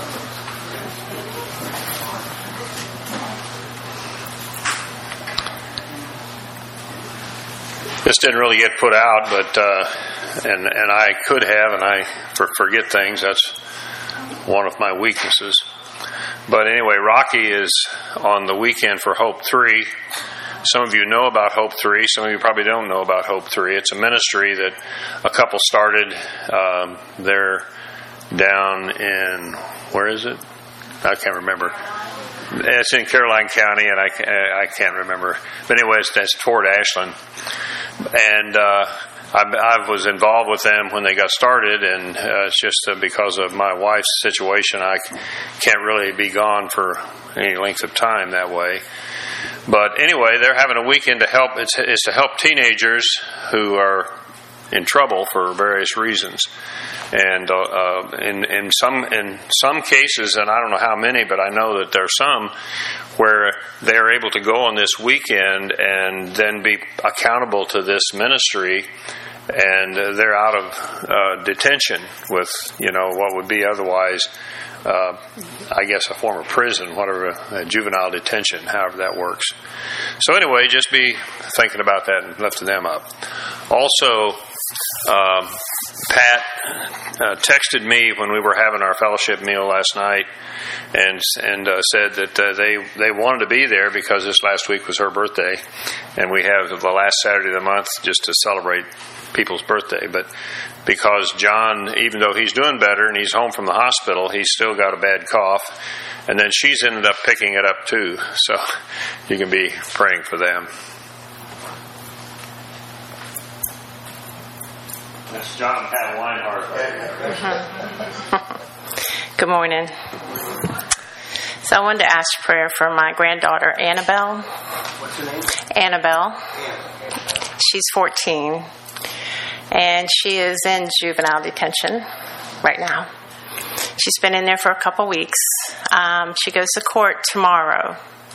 This didn't really get put out, but uh, and and I could have, and I for, forget things. That's one of my weaknesses. But anyway, Rocky is on the weekend for Hope three. Some of you know about Hope three. Some of you probably don't know about Hope three. It's a ministry that a couple started. Um, they're down in, where is it? I can't remember. It's in Caroline County, and I, I can't remember. But anyway, it's, it's toward Ashland. And uh, I, I was involved with them when they got started, and uh, it's just uh, because of my wife's situation, I can't really be gone for any length of time that way. But anyway, they're having a weekend to help. It's, it's to help teenagers who are in trouble for various reasons, and uh, uh, in, in some in some cases, and I don't know how many, but I know that there are some where they are able to go on this weekend and then be accountable to this ministry, and uh, they're out of uh, detention with, you know, what would be otherwise, uh, I guess, a form of prison, whatever, uh, juvenile detention, however that works. So anyway, just be thinking about that and lifting them up. Also, um, Pat uh, texted me when we were having our fellowship meal last night, and and uh, said that uh, they they wanted to be there because this last week was her birthday, and we have the last Saturday of the month just to celebrate people's birthday. But because John, even though he's doing better and he's home from the hospital, he's still got a bad cough, and then she's ended up picking it up too. So you can be praying for them. That's John Pat Weinhardt right there. Good morning. So I wanted to ask prayer for my granddaughter, Annabelle. What's her name? Annabelle. She's fourteen, and she is in juvenile detention right now. She's been in there for a couple weeks. Um, she goes to court tomorrow,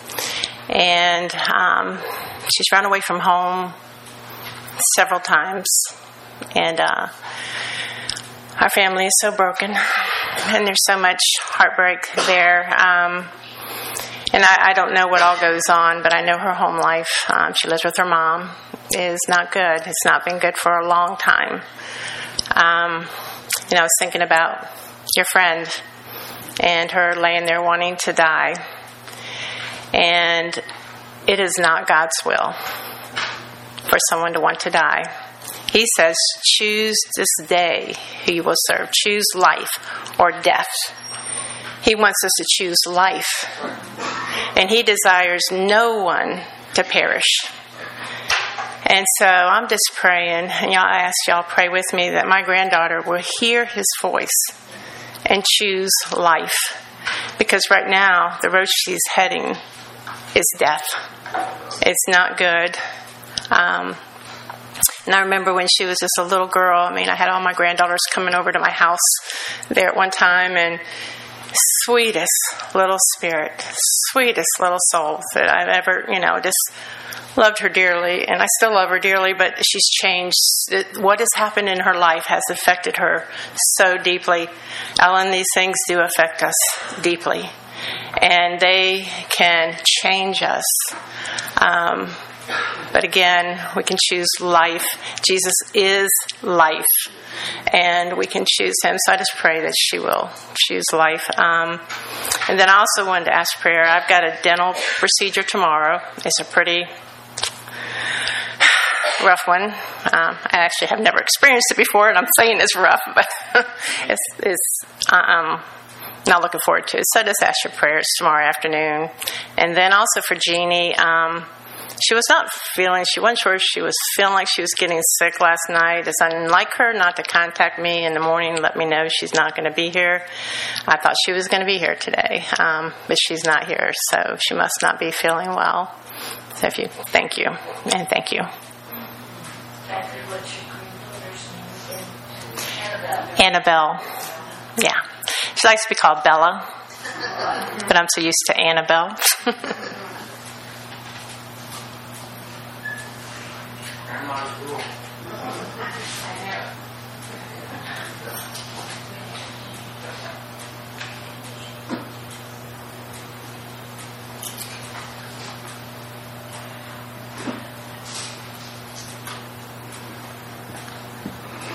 and um, she's run away from home several times. And uh, our family is so broken, and there's so much heartbreak there. Um, and I, I don't know what all goes on, but I know her home life. Um, she lives with her mom. Is not good. It's not been good for a long time. Um, you know, I was thinking about your friend and her laying there wanting to die. And it is not God's will for someone to want to die. He says, choose this day who you will serve. Choose life or death. He wants us to choose life. And he desires no one to perish. And so I'm just praying, and y'all, I ask y'all pray with me that my granddaughter will hear his voice and choose life. Because right now, the road she's heading is death. It's not good. Um, And I remember when she was just a little girl, I mean, I had all my granddaughters coming over to my house there at one time, and sweetest little spirit, sweetest little soul that I've ever, you know, just loved her dearly, and I still love her dearly, but she's changed. What has happened in her life has affected her so deeply. Ellen, these things do affect us deeply, and they can change us. Um, But again, we can choose life. Jesus is life, and we can choose him. So I just pray that she will choose life. Um, and then I also wanted to ask prayer. I've got a dental procedure tomorrow. It's a pretty rough one. Um, I actually have never experienced it before, and I'm saying it's rough, but it's, it's um, not looking forward to it. So just ask your prayers tomorrow afternoon. And then also for Jeannie, um, she was not feeling, she wasn't sure she was feeling like she was getting sick last night. It's unlike her not to contact me in the morning and let me know she's not going to be here. I thought she was going to be here today, um, but she's not here, so she must not be feeling well. So if you, thank you, and thank you. Annabelle. Yeah. She likes to be called Bella, but I'm so used to Annabelle.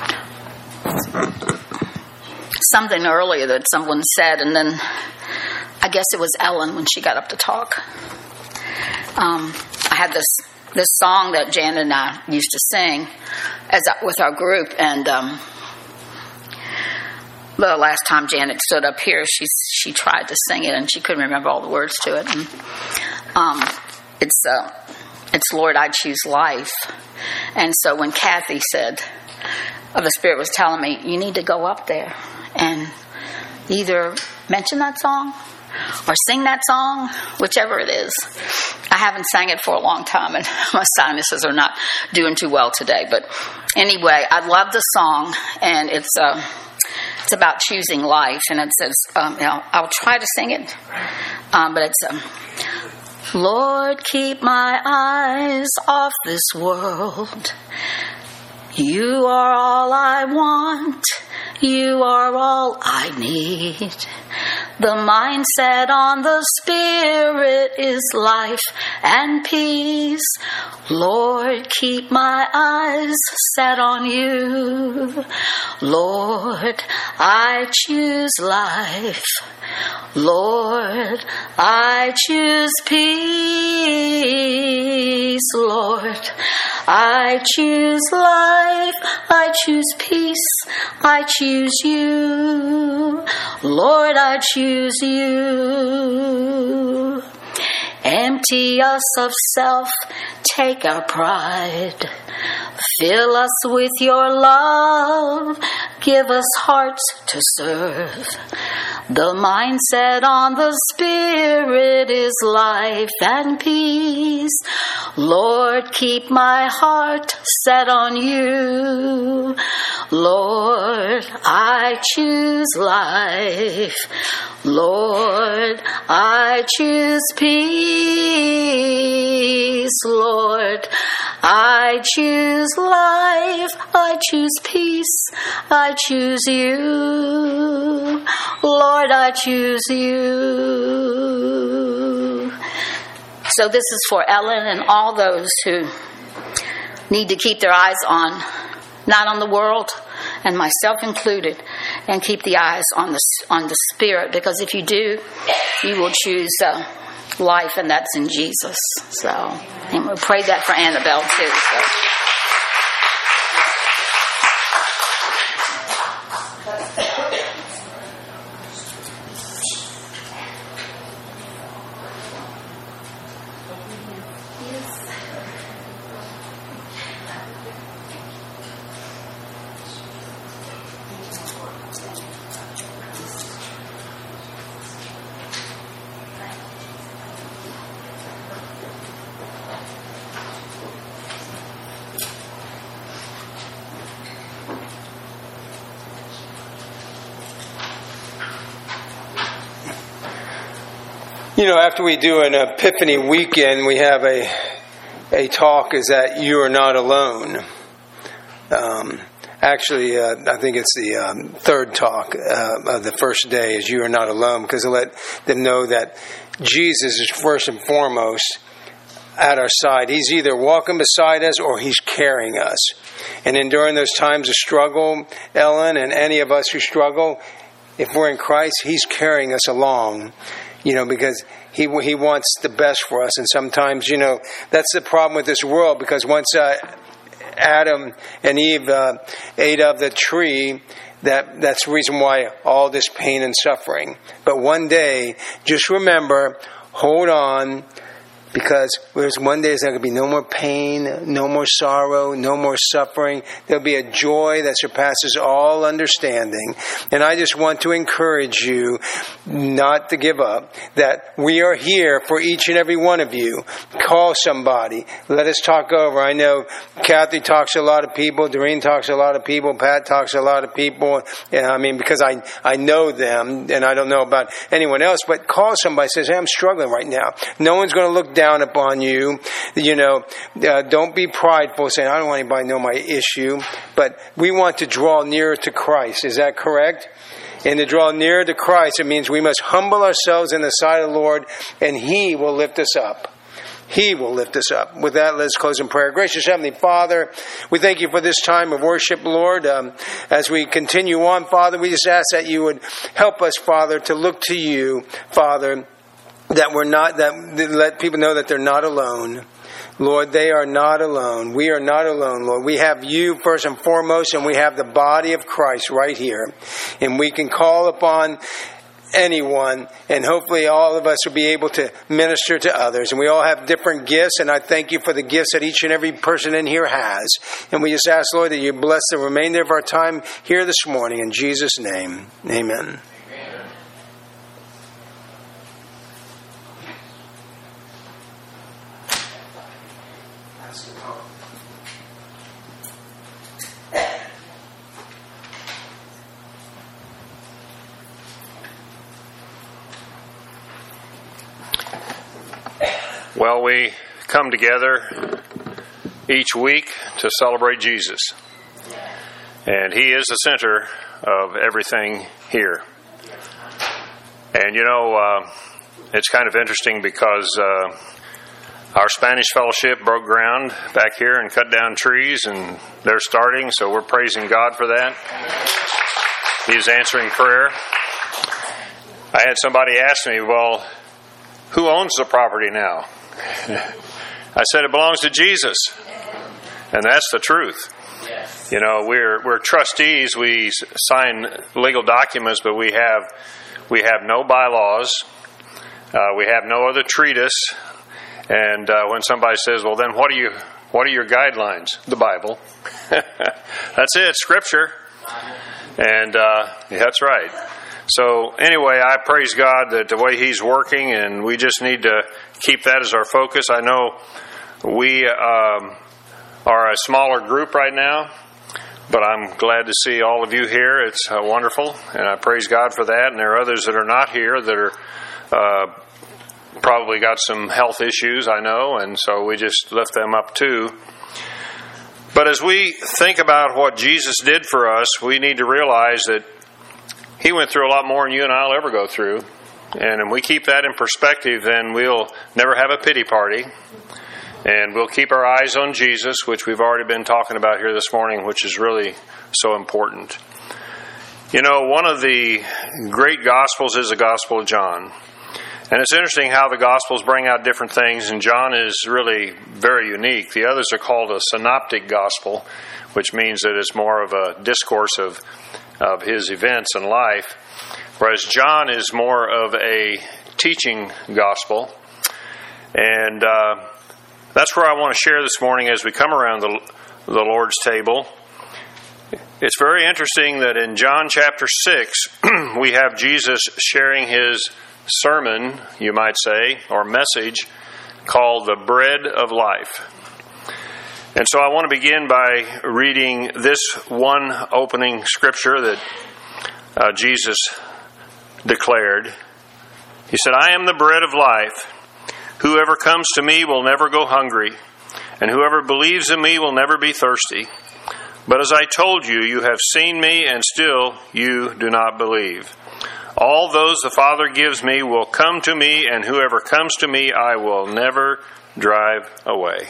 Something earlier that someone said, and then I guess it was Ellen when she got up to talk. Um, I had this this song that Janet and I used to sing as with our group, and um, the last time Janet stood up here, she she tried to sing it and she couldn't remember all the words to it. And, um, it's uh, it's Lord, I choose life. And so when Kathy said, oh, the Spirit was telling me, you need to go up there and either mention that song or sing that song, whichever it is. I haven't sang it for a long time, and my sinuses are not doing too well today. But anyway, I love the song, and it's uh, it's about choosing life, and it says, um, you know, I'll try to sing it, um, but it's, um, Lord, keep my eyes off this world. You are all I want. You are all I need. The mindset on the Spirit is life and peace. Lord, keep my eyes set on you. Lord, I choose life. Lord, I choose peace. Lord, I choose life. I choose peace. I choose you. Lord, I choose you. Empty us of self, take our pride. Fill us with your love, give us hearts to serve. The mindset on the Spirit is life and peace. Lord, keep my heart set on you. Lord, I choose life. Lord, I choose peace. Lord, I choose life. I choose peace. I choose you. Lord, I choose you. So this is for Ellen and all those who need to keep their eyes on, not on the world, and myself included, and keep the eyes on the on the Spirit, because if you do, you will choose uh, life, and that's in Jesus. So, and we pray that for Annabelle too. So. You know, after we do an Epiphany weekend, we have a a talk is that you are not alone. Um, actually, uh, I think it's the um, third talk uh, of the first day is you are not alone, because to let them know that Jesus is first and foremost at our side. He's either walking beside us or he's carrying us. And then during those times of struggle, Ellen and any of us who struggle, if we're in Christ, he's carrying us along. You know, because he he wants the best for us. And sometimes, you know, that's the problem with this world, because once uh, Adam and Eve uh, ate of the tree, that that's the reason why all this pain and suffering. But one day, just remember, hold on, because there's one day there's not going to be no more pain, no more sorrow, no more suffering. There'll be a joy that surpasses all understanding. And I just want to encourage you not to give up, that we are here for each and every one of you. Call somebody. Let us talk over. I know Kathy talks to a lot of people, Doreen talks to a lot of people, Pat talks to a lot of people. And I mean, because I, I know them, and I don't know about anyone else, but call somebody, says, hey, I'm struggling right now. No one's going to look down upon you. You know, uh, don't be prideful saying, I don't want anybody to know my issue. But we want to draw nearer to Christ. Is that correct? And to draw nearer to Christ, it means we must humble ourselves in the sight of the Lord, and he will lift us up. He will lift us up. With that, let's close in prayer. Gracious Heavenly Father, we thank you for this time of worship, Lord. Um, as we continue on, Father, we just ask that you would help us, Father, to look to you, Father, that we're not, that, that let people know that they're not alone. Lord, they are not alone. We are not alone, Lord. We have you first and foremost, and we have the body of Christ right here. And we can call upon anyone, and hopefully all of us will be able to minister to others. And we all have different gifts, and I thank you for the gifts that each and every person in here has. And we just ask, Lord, that you bless the remainder of our time here this morning. In Jesus' name, amen. Well, we come together each week to celebrate Jesus. And he is the center of everything here. And, you know, uh, it's kind of interesting because uh, our Spanish fellowship broke ground back here and cut down trees, and they're starting, so we're praising God for that. He's answering prayer. I had somebody ask me, well, who owns the property now? I said it belongs to Jesus, and that's the truth. You know, we're we're trustees. We sign legal documents, but we have we have no bylaws. Uh, we have no other treatise. And uh, when somebody says, "Well, then what are you? What are your guidelines?" The Bible. That's it, Scripture. And uh, that's right. So anyway, I praise God that the way He's working, and we just need to keep that as our focus. I know we um, are a smaller group right now, but I'm glad to see all of you here. It's uh, wonderful, and I praise God for that. And there are others that are not here that are uh, probably got some health issues, I know, and so we just lift them up too. But as we think about what Jesus did for us, we need to realize that He went through a lot more than you and I will ever go through. And if we keep that in perspective, then we'll never have a pity party. And we'll keep our eyes on Jesus, which we've already been talking about here this morning, which is really so important. You know, one of the great Gospels is the Gospel of John. And it's interesting how the Gospels bring out different things, and John is really very unique. The others are called a synoptic Gospel, which means that it's more of a discourse of of his events and life, whereas John is more of a teaching gospel. And uh, that's where I want to share this morning as we come around the, the Lord's table. It's very interesting that in John chapter six, we have Jesus sharing his sermon, you might say, or message, called the Bread of Life. And so I want to begin by reading this one opening scripture that uh, Jesus declared. He said, "I am the bread of life. Whoever comes to me will never go hungry, and whoever believes in me will never be thirsty. But as I told you, you have seen me, and still you do not believe. All those the Father gives me will come to me, and whoever comes to me I will never drive away."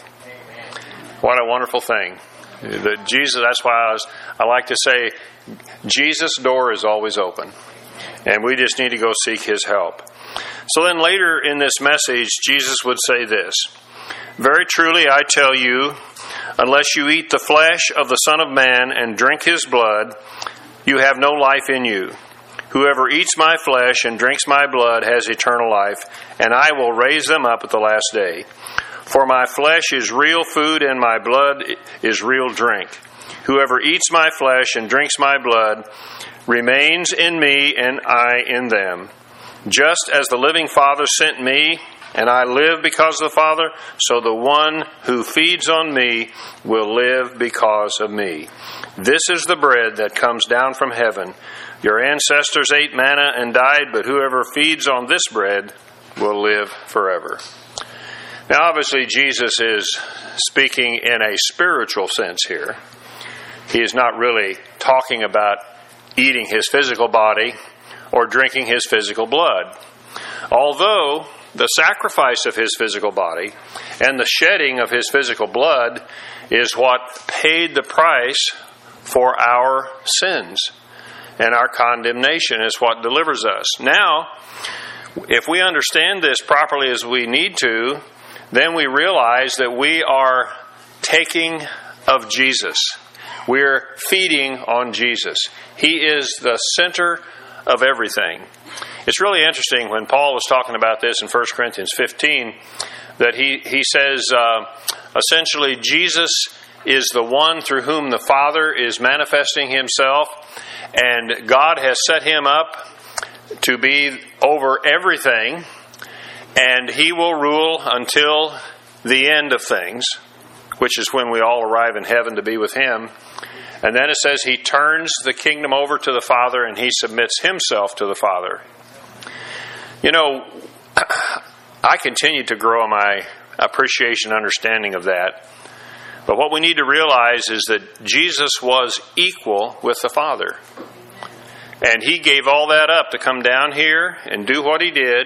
What a wonderful thing. That Jesus, that's why I, was, I like to say, Jesus' door is always open. And we just need to go seek His help. So then later in this message, Jesus would say this, "Very truly I tell you, unless you eat the flesh of the Son of Man and drink His blood, you have no life in you. Whoever eats my flesh and drinks my blood has eternal life, and I will raise them up at the last day. For my flesh is real food and my blood is real drink. Whoever eats my flesh and drinks my blood remains in me and I in them. Just as the living Father sent me and I live because of the Father, so the one who feeds on me will live because of me. This is the bread that comes down from heaven. Your ancestors ate manna and died, but whoever feeds on this bread will live forever." Now, obviously, Jesus is speaking in a spiritual sense here. He is not really talking about eating his physical body or drinking his physical blood. Although the sacrifice of his physical body and the shedding of his physical blood is what paid the price for our sins. And our condemnation is what delivers us. Now, if we understand this properly as we need to, then we realize that we are taking of Jesus. We're feeding on Jesus. He is the center of everything. It's really interesting when Paul was talking about this in First Corinthians fifteen, that he, he says, uh, essentially, Jesus is the one through whom the Father is manifesting himself, and God has set him up to be over everything, and he will rule until the end of things, which is when we all arrive in heaven to be with him. And then it says he turns the kingdom over to the Father and he submits himself to the Father. You know, I continue to grow in my appreciation and understanding of that. But what we need to realize is that Jesus was equal with the Father. And he gave all that up to come down here and do what he did,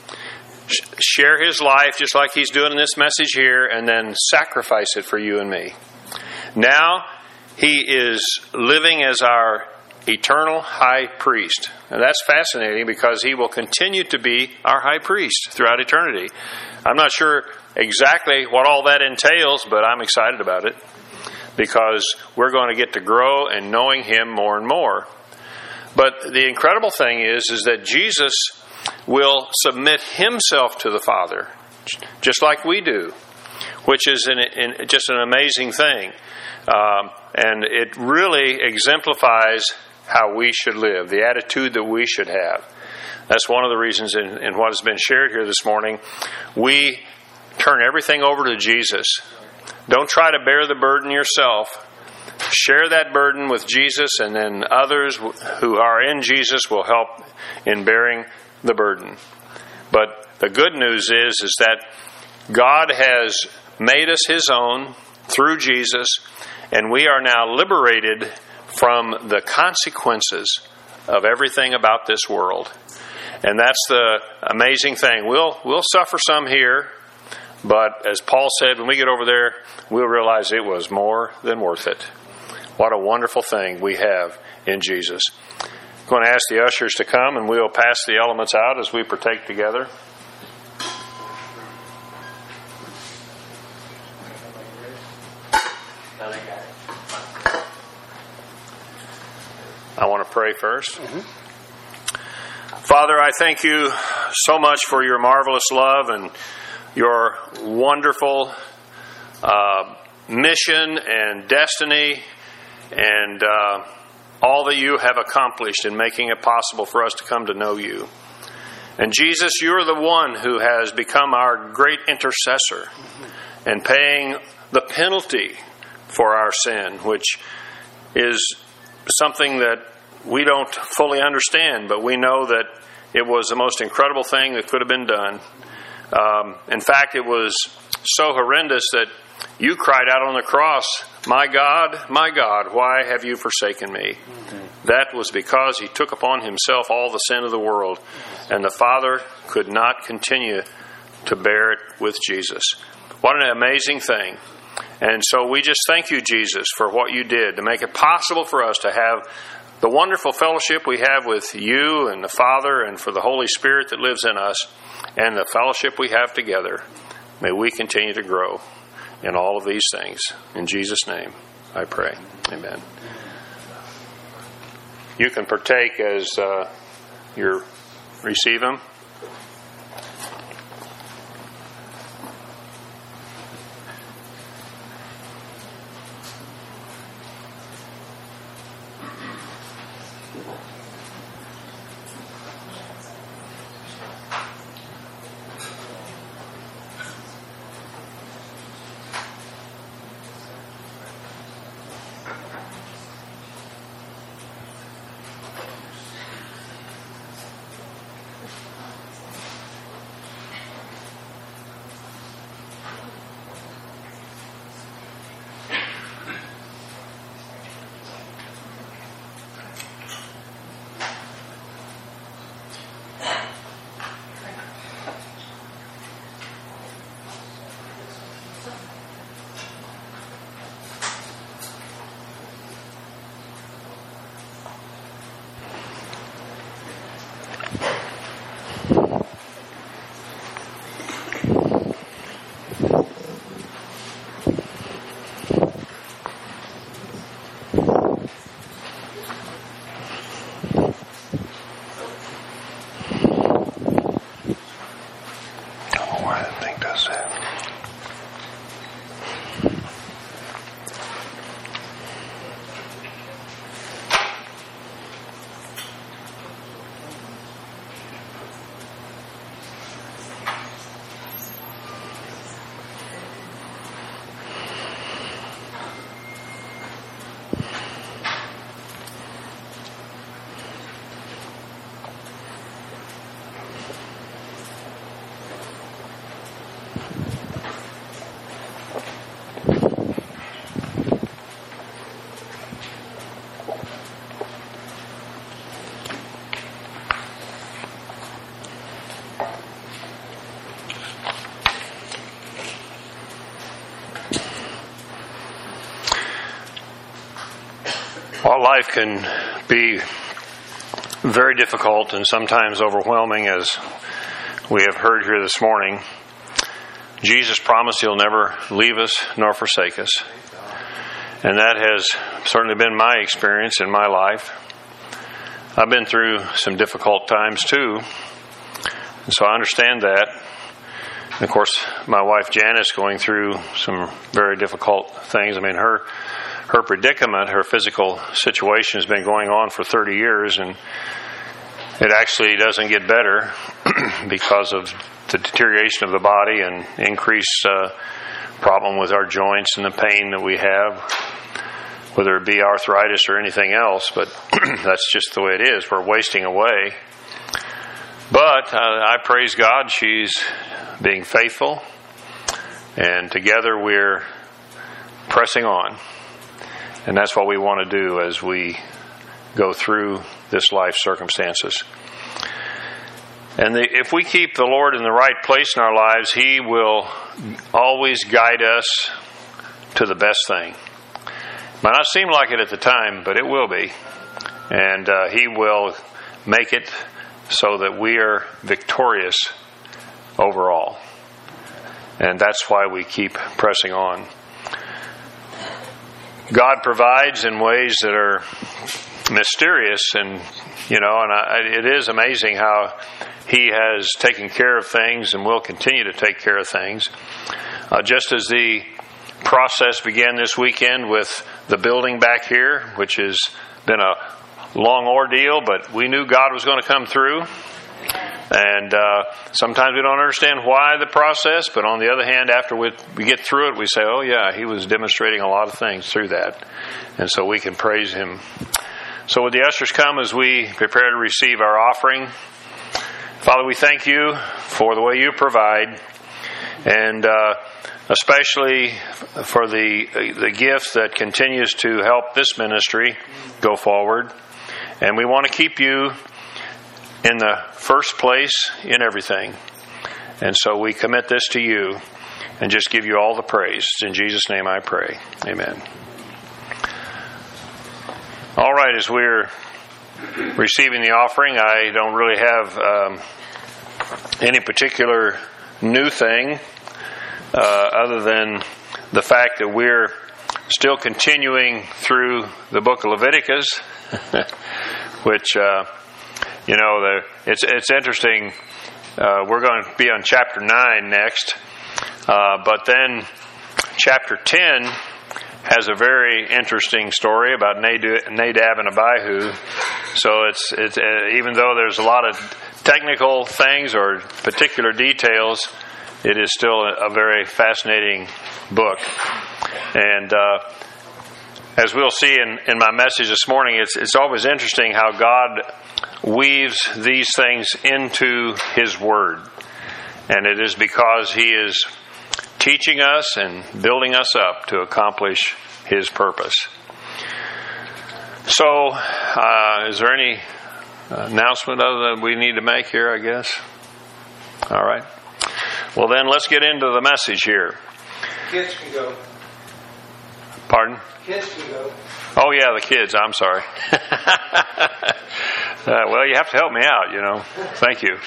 share his life just like he's doing in this message here, and then sacrifice it for you and me. Now, he is living as our eternal high priest. And that's fascinating because he will continue to be our high priest throughout eternity. I'm not sure exactly what all that entails, but I'm excited about it because we're going to get to grow in knowing him more and more. But the incredible thing is, is that Jesus will submit himself to the Father, just like we do, which is an, an, just an amazing thing. Um, and it really exemplifies how we should live, the attitude that we should have. That's one of the reasons in, in what has been shared here this morning. We turn everything over to Jesus. Don't try to bear the burden yourself. Share that burden with Jesus, and then others who are in Jesus will help in bearing the burden. But the good news is, is that God has made us his own through Jesus, and we are now liberated from the consequences of everything about this world. And that's the amazing thing. We'll we'll suffer some here, but as Paul said, when we get over there, we'll realize it was more than worth it. What a wonderful thing we have in Jesus. I'm going to ask the ushers to come, and we'll pass the elements out as we partake together. I want to pray first. Mm-hmm. Father, I thank you so much for your marvelous love and your wonderful uh, mission and destiny and uh, all that you have accomplished in making it possible for us to come to know you. And Jesus, you're the one who has become our great intercessor and paying the penalty for our sin, which is something that we don't fully understand, but we know that it was the most incredible thing that could have been done. Um, in fact, it was so horrendous that you cried out on the cross, "My God, my God, why have you forsaken me?" Mm-hmm. That was because he took upon himself all the sin of the world, and the Father could not continue to bear it with Jesus. What an amazing thing. And so we just thank you, Jesus, for what you did to make it possible for us to have the wonderful fellowship we have with you and the Father, and for the Holy Spirit that lives in us, and the fellowship we have together. May we continue to grow in all of these things. In Jesus' name, I pray. Amen. You can partake as uh, you receive them. While life can be very difficult and sometimes overwhelming, as we have heard here this morning, Jesus promised He'll never leave us nor forsake us. And that has certainly been my experience in my life. I've been through some difficult times too, and so I understand that. And of course, my wife Janice going through some very difficult things. I mean, her her predicament, her physical situation has been going on for thirty years, and it actually doesn't get better because of the deterioration of the body and increased uh, problem with our joints and the pain that we have, whether it be arthritis or anything else. But that's just the way it is. We're wasting away. But uh, I praise God, she's being faithful, and together we're pressing on. And that's what we want to do as we go through this life circumstances. And the, if we keep the Lord in the right place in our lives, He will always guide us to the best thing. Might not seem like it at the time, but it will be. And uh, He will make it so that we are victorious overall. And that's why we keep pressing on. God provides in ways that are mysterious, and you know, and I, it is amazing how He has taken care of things and will continue to take care of things. Uh, just as the process began this weekend with the building back here, which has been a long ordeal, but we knew God was going to come through. And uh, sometimes we don't understand why the process, but on the other hand, after we, we get through it, we say, oh yeah, He was demonstrating a lot of things through that. And so we can praise Him. So would the ushers come as we prepare to receive our offering? Father, we thank You for the way You provide, and uh, especially for the the gift that continues to help this ministry go forward. And we want to keep You in the first place in everything. And so we commit this to You and just give You all the praise. In Jesus' name I pray. Amen. All right, as we're receiving the offering, I don't really have um, any particular new thing uh, other than the fact that we're still continuing through the book of Leviticus, which, uh, you know, the, it's it's interesting. Uh, we're going to be on chapter nine next, uh, but then chapter ten has a very interesting story about Nadab and Abihu. So it's it's uh, even though there's a lot of technical things or particular details, it is still a, a very fascinating book. And uh, as we'll see in, in my message this morning, it's it's always interesting how God weaves these things into His Word. And it is because He is teaching us and building us up to accomplish His purpose. So, uh, is there any announcement other than we need to make here, I guess? All right. Well, then let's get into the message here. Kids can go. Pardon? Kids can go. Oh, yeah, the kids. I'm sorry. uh, well, you have to help me out, you know. Thank you.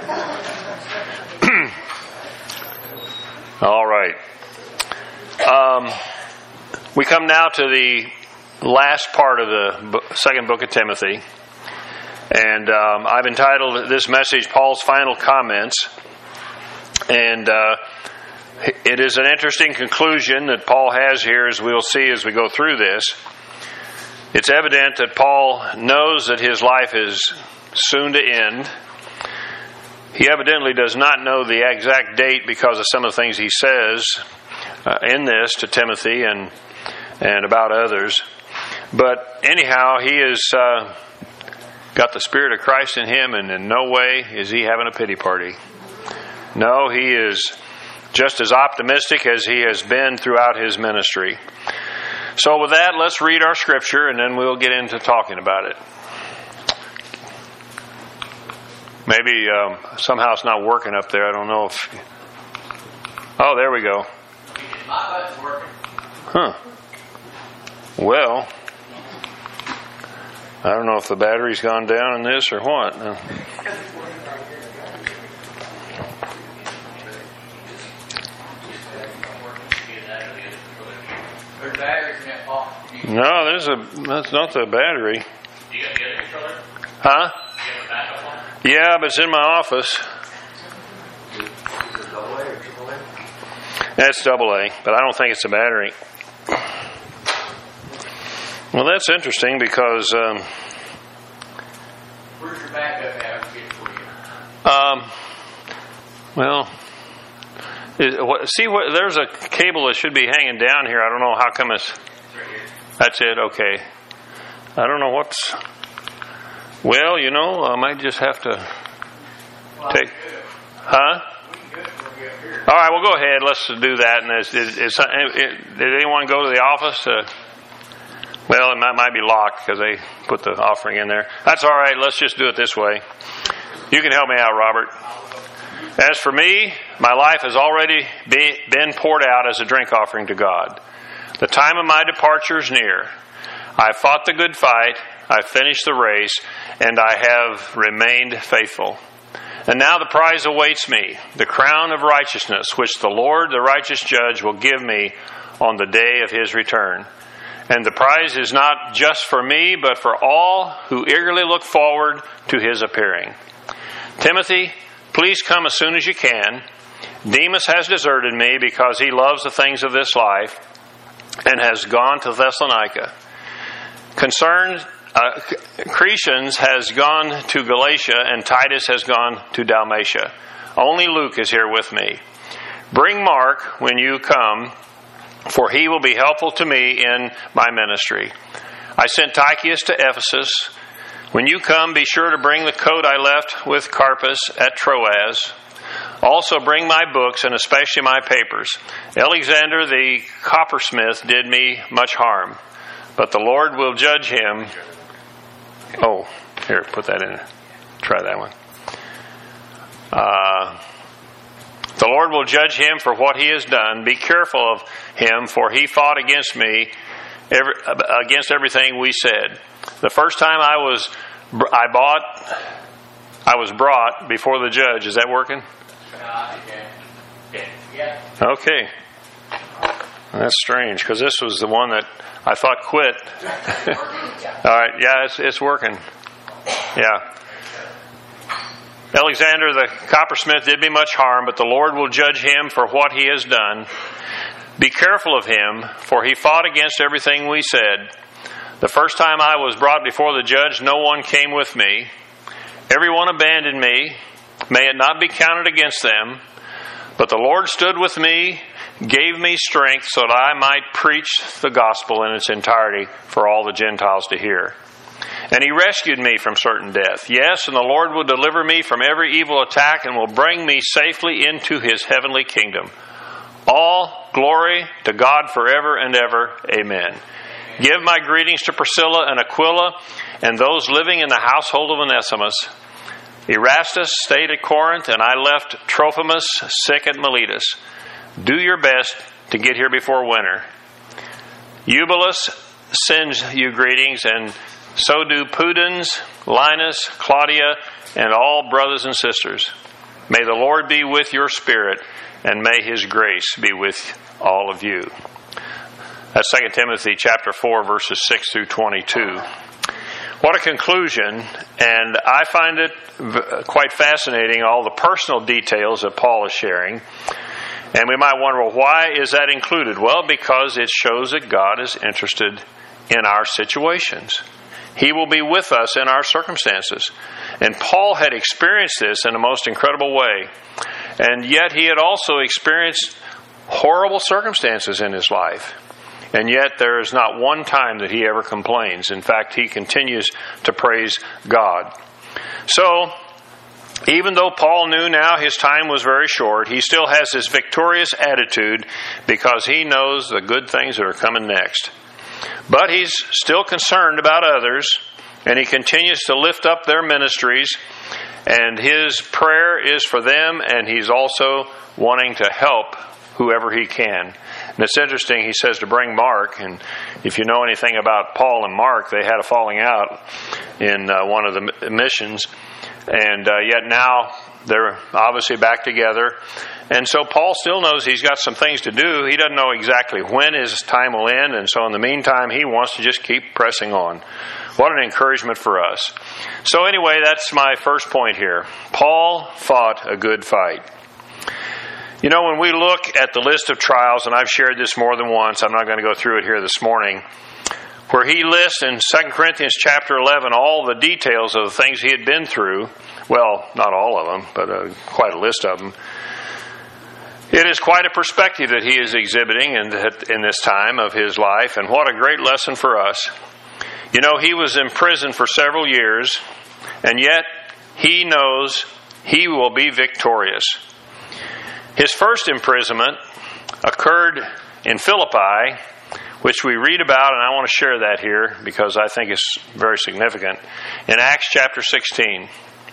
All right. Um, we come now to the last part of the second book of Timothy. And um, I've entitled this message, Paul's Final Comments. And uh, it is an interesting conclusion that Paul has here, as we'll see as we go through this. It's evident that Paul knows that his life is soon to end. He evidently does not know the exact date because of some of the things he says uh, in this to Timothy and and about others. But anyhow, he has uh, got the Spirit of Christ in him, and in no way is he having a pity party. No, he is just as optimistic as he has been throughout his ministry. So with that, let's read our scripture, and then we'll get into talking about it. Maybe um, somehow it's not working up there. I don't know if... Oh, there we go. My button's working. Huh. Well, I don't know if the battery's gone down in this or what. No. No, there's a. That's not the battery. Huh? Yeah, but it's in my office. That's double A, but I don't think it's a battery. Well, that's interesting because. Um, Where's your backup at? For you? Um. Well. Is, what, see, what, there's a cable that should be hanging down here. I don't know how come it's. That's it. Okay. I don't know what's. Well, you know, I might just have to take. Huh? All right. Well, go ahead. Let's do that. And is, is, is, did anyone go to the office? Uh, well, it might, might be locked because they put the offering in there. That's all right. Let's just do it this way. You can help me out, Robert. As for me, my life has already be, been poured out as a drink offering to God. The time of my departure is near. I fought the good fight, I finished the race, and I have remained faithful. And now the prize awaits me, the crown of righteousness, which the Lord, the righteous judge, will give me on the day of his return. And the prize is not just for me, but for all who eagerly look forward to his appearing. Timothy, please come as soon as you can. Demas has deserted me because he loves the things of this life and has gone to Thessalonica. Concerned, uh, Crescens has gone to Galatia and Titus has gone to Dalmatia. Only Luke is here with me. Bring Mark when you come, for he will be helpful to me in my ministry. I sent Tychicus to Ephesus. When you come, be sure to bring the coat I left with Carpus at Troas. Also bring my books and especially my papers. Alexander the coppersmith did me much harm, but the Lord will judge him. Oh, here, put that in. Try that one. Uh, the Lord will judge him for what he has done. Be careful of him, for he fought against me, every, against everything we said. The first time I was, I bought, I was brought before the judge. Is that working? Okay. That's strange because this was the one that I thought quit. All right. Yeah, it's, it's working. Yeah. Alexander the coppersmith did me much harm, but the Lord will judge him for what he has done. Be careful of him, for he fought against everything we said. The first time I was brought before the judge, no one came with me. Everyone abandoned me. May it not be counted against them. But the Lord stood with me, gave me strength so that I might preach the gospel in its entirety for all the Gentiles to hear. And he rescued me from certain death. Yes, and the Lord will deliver me from every evil attack and will bring me safely into his heavenly kingdom. All glory to God forever and ever. Amen. Give my greetings to Priscilla and Aquila and those living in the household of Onesimus. Erastus stayed at Corinth, and I left Trophimus sick at Miletus. Do your best to get here before winter. Eubulus sends you greetings, and so do Pudens, Linus, Claudia, and all brothers and sisters. May the Lord be with your spirit, and may his grace be with all of you. That's Second Timothy chapter four, verses six through twenty-two. What a conclusion, and I find it quite fascinating, all the personal details that Paul is sharing. And we might wonder, well, why is that included? Well, because it shows that God is interested in our situations. He will be with us in our circumstances. And Paul had experienced this in a most incredible way. And yet he had also experienced horrible circumstances in his life. And yet there is not one time that he ever complains. In fact, he continues to praise God. So, even though Paul knew now his time was very short, he still has this victorious attitude because he knows the good things that are coming next. But he's still concerned about others, and he continues to lift up their ministries, and his prayer is for them, and he's also wanting to help whoever he can. And it's interesting, he says to bring Mark, and if you know anything about Paul and Mark, they had a falling out in uh, one of the missions, and uh, yet now they're obviously back together. And so Paul still knows he's got some things to do. He doesn't know exactly when his time will end, and so in the meantime, he wants to just keep pressing on. What an encouragement for us. So anyway, that's my first point here. Paul fought a good fight. You know, when we look at the list of trials, and I've shared this more than once, I'm not going to go through it here this morning, where he lists in Second Corinthians chapter eleven all the details of the things he had been through. Well, not all of them, but uh, quite a list of them. It is quite a perspective that he is exhibiting in, in this time of his life, and what a great lesson for us. You know, he was in prison for several years, and yet he knows he will be victorious. His first imprisonment occurred in Philippi, which we read about, and I want to share that here because I think it's very significant, in Acts chapter sixteen.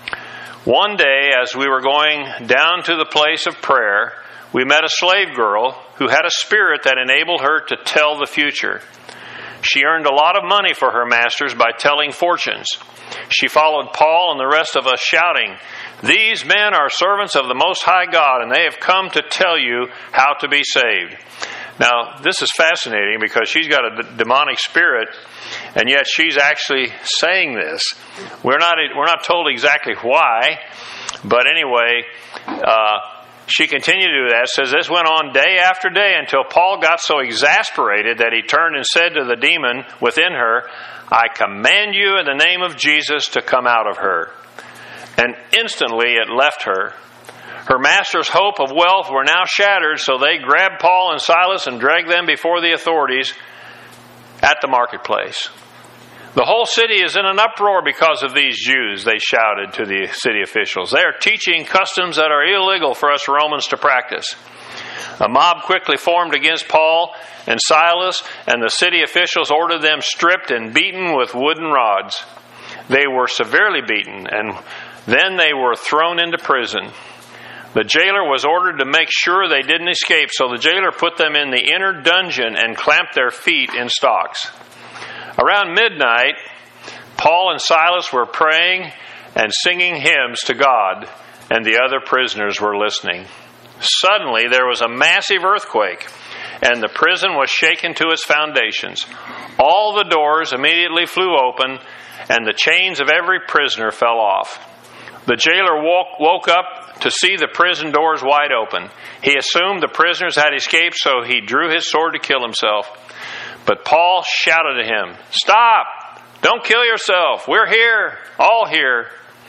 One day, as we were going down to the place of prayer, we met a slave girl who had a spirit that enabled her to tell the future. She earned a lot of money for her masters by telling fortunes. She followed Paul and the rest of us shouting, "These men are servants of the Most High God, and they have come to tell you how to be saved." Now, this is fascinating because she's got a d- demonic spirit, and yet she's actually saying this. We're not we're not told exactly why, but anyway, uh, she continued to do that. It says this went on day after day until Paul got so exasperated that he turned and said to the demon within her, "I command you in the name of Jesus to come out of her." And instantly it left her. Her master's hope of wealth were now shattered, so they grabbed Paul and Silas and dragged them before the authorities at the marketplace. "The whole city is in an uproar because of these Jews," they shouted to the city officials. "They are teaching customs that are illegal for us Romans to practice." A mob quickly formed against Paul and Silas, and the city officials ordered them stripped and beaten with wooden rods. They were severely beaten, and then they were thrown into prison. The jailer was ordered to make sure they didn't escape, so the jailer put them in the inner dungeon and clamped their feet in stocks. Around midnight, Paul and Silas were praying and singing hymns to God, and the other prisoners were listening. Suddenly, there was a massive earthquake, and the prison was shaken to its foundations. All the doors immediately flew open, and the chains of every prisoner fell off. The jailer woke, woke up to see the prison doors wide open. He assumed the prisoners had escaped, so he drew his sword to kill himself. But Paul shouted to him, "Stop! Don't kill yourself! We're here! All here!"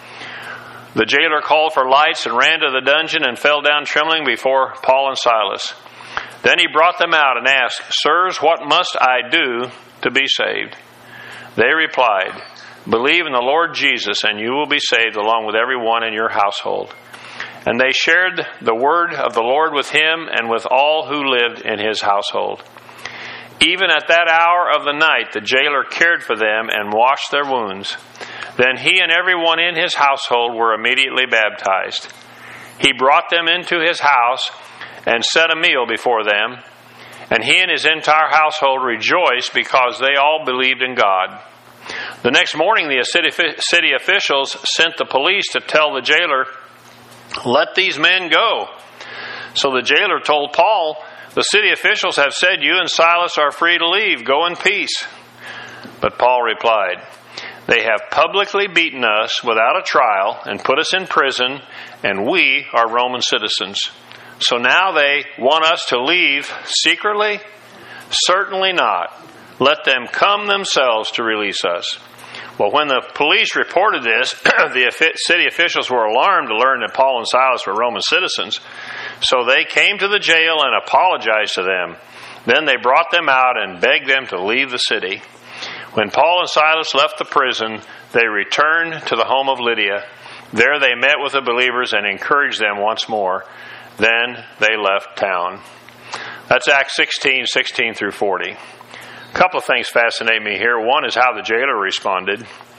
The jailer called for lights and ran to the dungeon and fell down trembling before Paul and Silas. Then he brought them out and asked, "Sirs, what must I do to be saved?" They replied, "Believe in the Lord Jesus, and you will be saved along with everyone in your household." And they shared the word of the Lord with him and with all who lived in his household. Even at that hour of the night, the jailer cared for them and washed their wounds. Then he and everyone in his household were immediately baptized. He brought them into his house and set a meal before them, and he and his entire household rejoiced because they all believed in God. The next morning, the city officials sent the police to tell the jailer, "Let these men go." So the jailer told Paul, "The city officials have said you and Silas are free to leave. Go in peace." But Paul replied, "They have publicly beaten us without a trial and put us in prison, and we are Roman citizens. So now they want us to leave secretly? Certainly not. Let them come themselves to release us." Well, when the police reported this, the city officials were alarmed to learn that Paul and Silas were Roman citizens. So they came to the jail and apologized to them. Then they brought them out and begged them to leave the city. When Paul and Silas left the prison, they returned to the home of Lydia. There they met with the believers and encouraged them once more. Then they left town. That's Acts sixteen, sixteen through forty. A couple of things fascinate me here. One is how the jailer responded.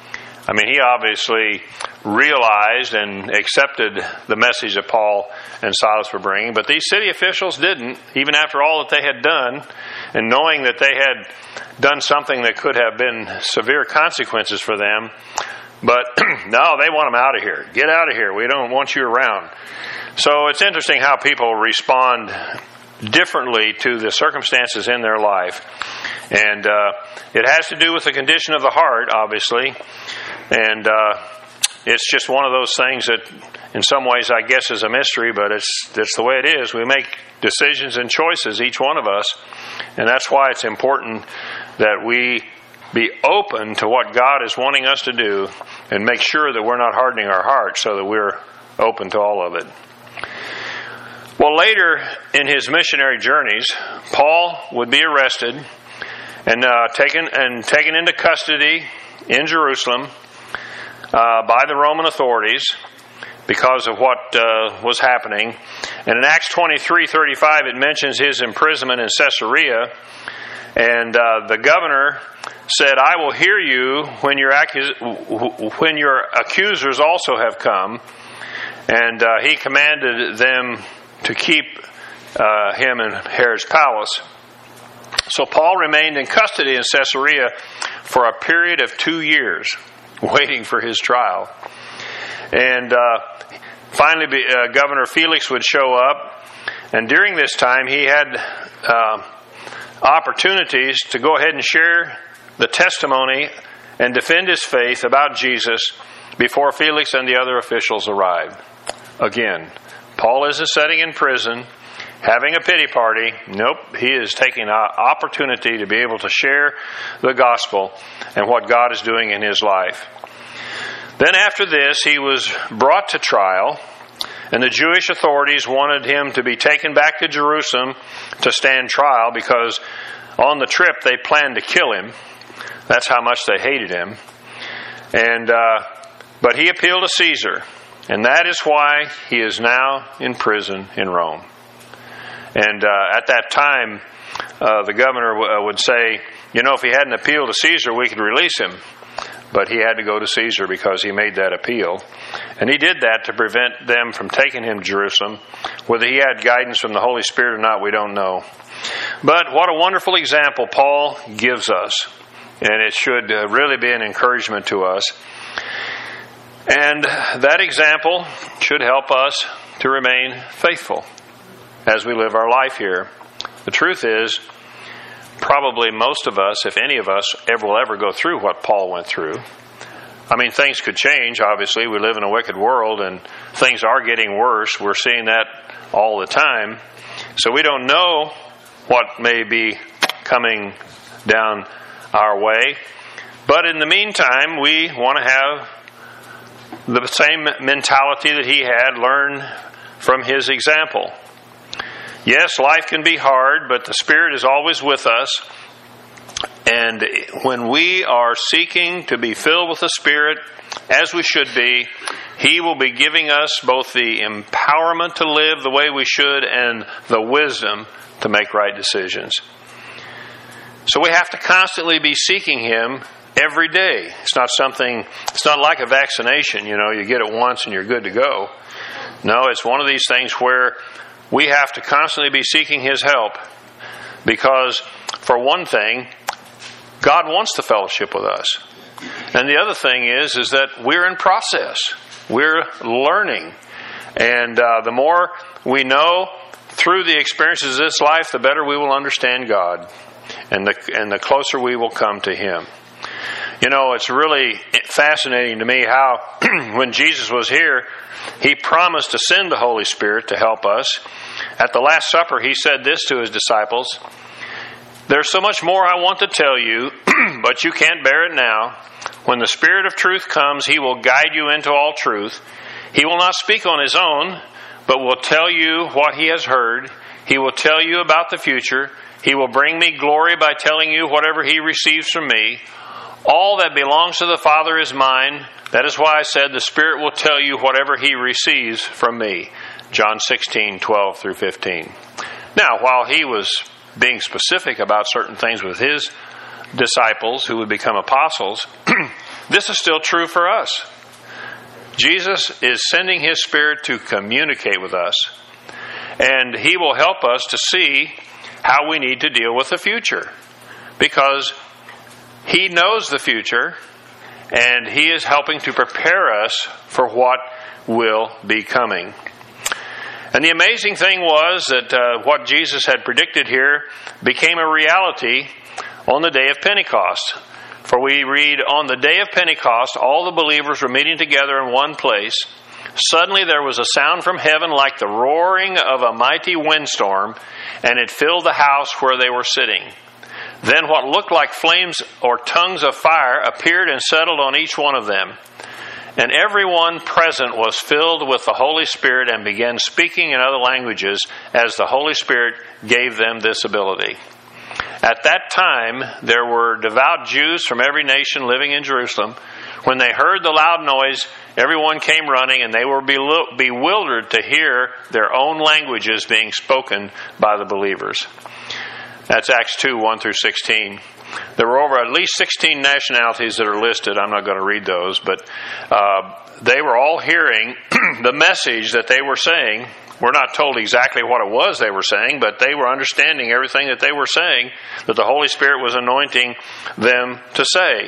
I mean, he obviously realized and accepted the message that Paul and Silas were bringing, but these city officials didn't, even after all that they had done, and knowing that they had done something that could have been severe consequences for them. But no, they want them out of here. Get out of here. We don't want you around. So it's interesting how people respond differently to the circumstances in their life. And uh, it has to do with the condition of the heart, obviously. And uh, it's just one of those things that in some ways I guess is a mystery, but it's, it's the way it is. We make decisions and choices, each one of us. And that's why it's important that we be open to what God is wanting us to do and make sure that we're not hardening our hearts so that we're open to all of it. Well, later in his missionary journeys, Paul would be arrested and uh, taken and taken into custody in Jerusalem uh, by the Roman authorities because of what uh, was happening. And in Acts twenty-three thirty-five, it mentions his imprisonment in Caesarea. And uh, the governor said, "I will hear you when your accus- when your accusers also have come." And uh, he commanded them to keep uh, him in Herod's palace. So Paul remained in custody in Caesarea for a period of two years, waiting for his trial. And uh, finally, uh, Governor Felix would show up. And during this time, he had Uh, opportunities to go ahead and share the testimony and defend his faith about Jesus before Felix and the other officials arrived. Again, Paul isn't sitting in prison having a pity party. Nope, he is taking an opportunity to be able to share the gospel and what God is doing in his life. Then after this, he was brought to trial, and the Jewish authorities wanted him to be taken back to Jerusalem to stand trial because on the trip they planned to kill him. That's how much they hated him. And uh, but he appealed to Caesar, and that is why he is now in prison in Rome. And uh, at that time, uh, the governor w- would say, you know, if he hadn't appealed to Caesar, we could release him. But he had to go to Caesar because he made that appeal. And he did that to prevent them from taking him to Jerusalem. Whether he had guidance from the Holy Spirit or not, we don't know. But what a wonderful example Paul gives us. And it should uh, really be an encouragement to us. And that example should help us to remain faithful as we live our life here. The truth is, probably most of us, if any of us, ever will ever go through what Paul went through. I mean, things could change, obviously. We live in a wicked world, and things are getting worse. We're seeing that all the time. So we don't know what may be coming down our way. But in the meantime, we want to have the same mentality that he had, learn from his example. Yes, life can be hard, but the Spirit is always with us. And when we are seeking to be filled with the Spirit, as we should be, He will be giving us both the empowerment to live the way we should and the wisdom to make right decisions. So we have to constantly be seeking Him every day. It's not something, it's not like a vaccination, you know, you get it once and you're good to go. No, it's one of these things where we have to constantly be seeking His help because, for one thing, God wants the fellowship with us. And the other thing is, is that we're in process. We're learning. And uh, the more we know through the experiences of this life, the better we will understand God. And the, and the closer we will come to Him. You know, it's really fascinating to me how when Jesus was here, He promised to send the Holy Spirit to help us. At the Last Supper, He said this to His disciples, "There's so much more I want to tell you, but you can't bear it now. When the Spirit of truth comes, He will guide you into all truth. He will not speak on His own, but will tell you what He has heard. He will tell you about the future. He will bring me glory by telling you whatever He receives from me. All that belongs to the Father is mine. That is why I said the Spirit will tell you whatever He receives from me." John sixteen, twelve through fifteen. Now, while He was being specific about certain things with His disciples who would become apostles, this is still true for us. Jesus is sending His Spirit to communicate with us, and He will help us to see how we need to deal with the future, because He knows the future, and He is helping to prepare us for what will be coming. And the amazing thing was that uh, what Jesus had predicted here became a reality on the day of Pentecost. For we read, on the day of Pentecost, all the believers were meeting together in one place. Suddenly there was a sound from heaven like the roaring of a mighty windstorm, and it filled the house where they were sitting. Then what looked like flames or tongues of fire appeared and settled on each one of them. And everyone present was filled with the Holy Spirit and began speaking in other languages as the Holy Spirit gave them this ability. At that time, there were devout Jews from every nation living in Jerusalem. When they heard the loud noise, everyone came running, and they were bewildered to hear their own languages being spoken by the believers. That's Acts two, one through sixteen. There were over at least sixteen nationalities that are listed. I'm not going to read those, but uh, they were all hearing the message that they were saying. We're not told exactly what it was they were saying, but they were understanding everything that they were saying, that the Holy Spirit was anointing them to say.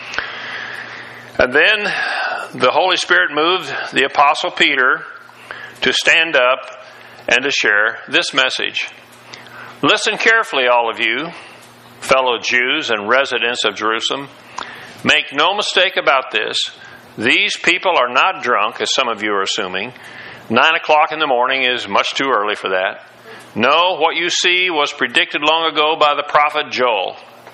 And then the Holy Spirit moved the Apostle Peter to stand up and to share this message. Listen carefully, all of you, fellow Jews and residents of Jerusalem. Make no mistake about this. These people are not drunk, as some of you are assuming. Nine o'clock in the morning is much too early for that. No, what you see was predicted long ago by the prophet Joel.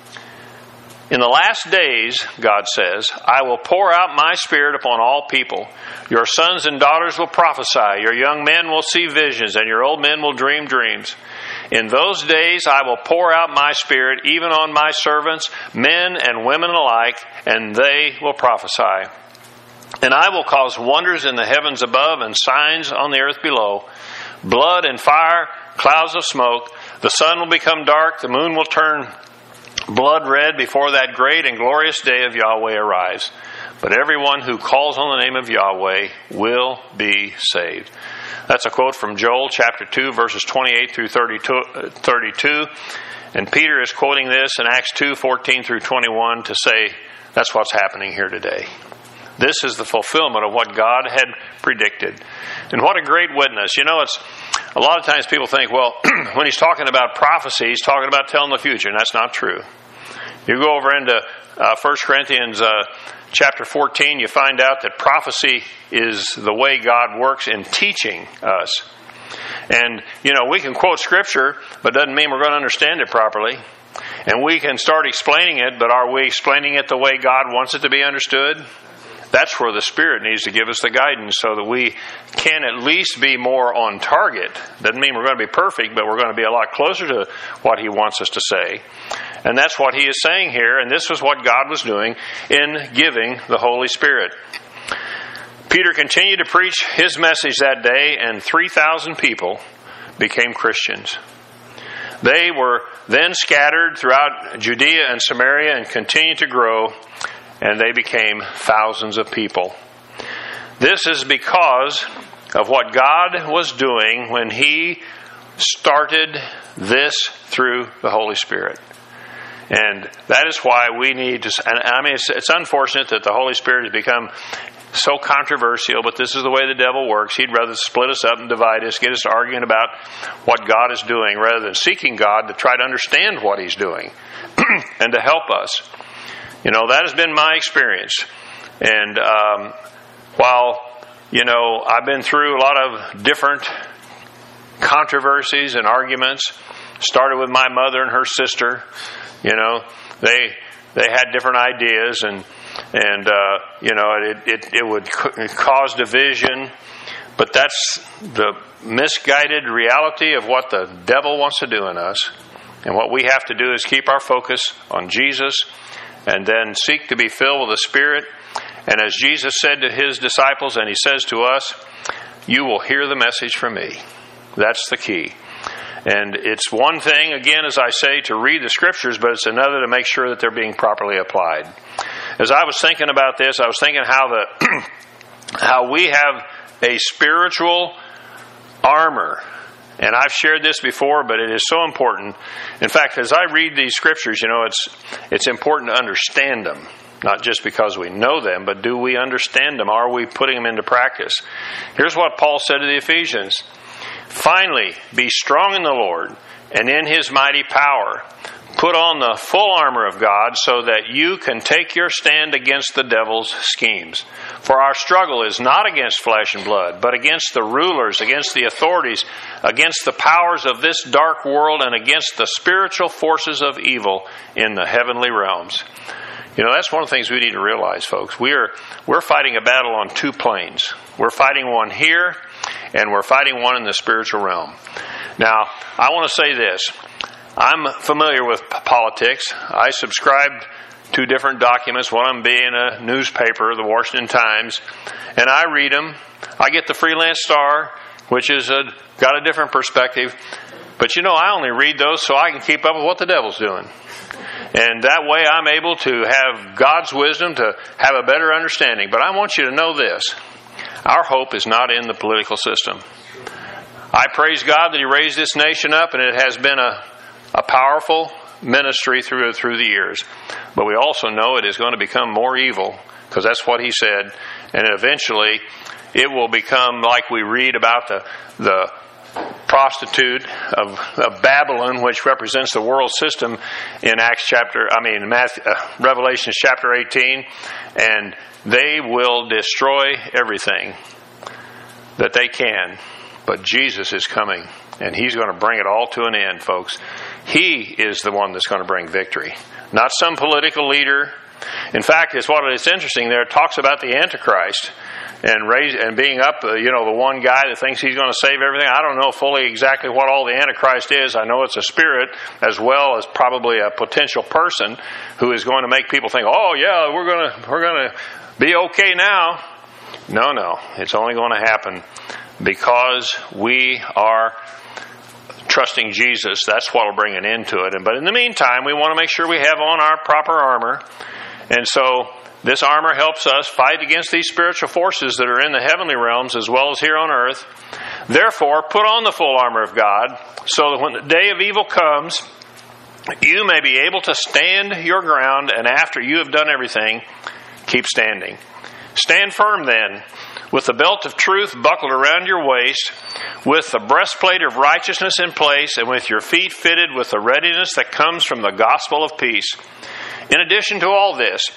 In the last days, God says, I will pour out my Spirit upon all people. Your sons and daughters will prophesy. Your young men will see visions, and your old men will dream dreams. In those days I will pour out my Spirit even on my servants, men and women alike, and they will prophesy. And I will cause wonders in the heavens above and signs on the earth below, blood and fire, clouds of smoke. The sun will become dark, the moon will turn blood red before that great and glorious day of Yahweh arrives. But everyone who calls on the name of Yahweh will be saved. That's a quote from Joel chapter two, verses twenty-eight through thirty-two. And Peter is quoting this in Acts two, fourteen through twenty-one to say that's what's happening here today. This is the fulfillment of what God had predicted. And what a great witness. You know, it's a lot of times people think, well, when he's talking about prophecy, he's talking about telling the future, and that's not true. You go over into uh, First Corinthians uh, chapter fourteen, you find out that prophecy is the way God works in teaching us. And, you know, we can quote Scripture, but it doesn't mean we're going to understand it properly. And we can start explaining it, but are we explaining it the way God wants it to be understood? That's where the Spirit needs to give us the guidance so that we can at least be more on target. Doesn't mean we're going to be perfect, but we're going to be a lot closer to what He wants us to say. And that's what He is saying here, and this was what God was doing in giving the Holy Spirit. Peter continued to preach his message that day, and three thousand people became Christians. They were then scattered throughout Judea and Samaria and continued to grow, and they became thousands of people. This is because of what God was doing when He started this through the Holy Spirit. And that is why we need to, and I mean, it's, it's unfortunate that the Holy Spirit has become so controversial, but this is the way the devil works. He'd rather split us up and divide us, get us arguing about what God is doing, rather than seeking God to try to understand what He's doing and to help us. You know, that has been my experience. And um, while, you know, I've been through a lot of different controversies and arguments, started with my mother and her sister. You know, they they had different ideas, and and uh, you know, it it, it would cause division. But that's the misguided reality of what the devil wants to do in us. And what we have to do is keep our focus on Jesus, and then seek to be filled with the Spirit. And as Jesus said to His disciples, and He says to us, you will hear the message from me. That's the key. And it's one thing, again, as I say, to read the Scriptures, but it's another to make sure that they're being properly applied. as I was thinking about this, I was thinking how the how we have a spiritual armor. And I've shared this before, but it is so important. In fact, as I read these scriptures, you know, it's it's important to understand them. Not just because we know them, but do we understand them? Are we putting them into practice? Here's what Paul said to the Ephesians. Finally, be strong in the Lord and in His mighty power. Put on the full armor of God so that you can take your stand against the devil's schemes. For our struggle is not against flesh and blood, but against the rulers, against the authorities, against the powers of this dark world, and against the spiritual forces of evil in the heavenly realms. You know, that's one of the things we need to realize, folks. We are, we're fighting a battle on two planes. We're fighting one here, and we're fighting one in the spiritual realm. Now, I want to say this. I'm familiar with politics. I subscribe to different documents, one of them being a newspaper, the Washington Times, and I read them. I get the Freelance Star, which is a, got a different perspective. But you know, I only read those so I can keep up with what the devil's doing. And that way I'm able to have God's wisdom to have a better understanding. But I want you to know this. Our hope is not in the political system. I praise God that He raised this nation up, and it has been a A powerful ministry through through the years. But we also know it is going to become more evil, because that's what He said. And eventually it will become like we read about the the prostitute of, of Babylon, which represents the world system in Acts chapter, I mean, Matthew, uh, Revelation chapter eighteen. And they will destroy everything that they can. But Jesus is coming, and He's going to bring it all to an end, folks. He is the one that's going to bring victory, not some political leader. In fact, it's what it's interesting there. It talks about the Antichrist and raise, and being up, uh, you know, the one guy that thinks he's going to save everything. I don't know fully exactly what all the Antichrist is. I know it's a spirit as well as probably a potential person who is going to make people think, "Oh yeah, we're going to we're going to be okay now." No, no, it's only going to happen because we are trusting Jesus. That's what will bring an end to it. And but in the meantime, we want to make sure we have on our proper armor. And so this armor helps us fight against these spiritual forces that are in the heavenly realms as well as here on earth. Therefore, put on the full armor of God, so that when the day of evil comes, you may be able to stand your ground, and after you have done everything, keep standing. Stand firm then, with the belt of truth buckled around your waist, with the breastplate of righteousness in place, and with your feet fitted with the readiness that comes from the gospel of peace. In addition to all this,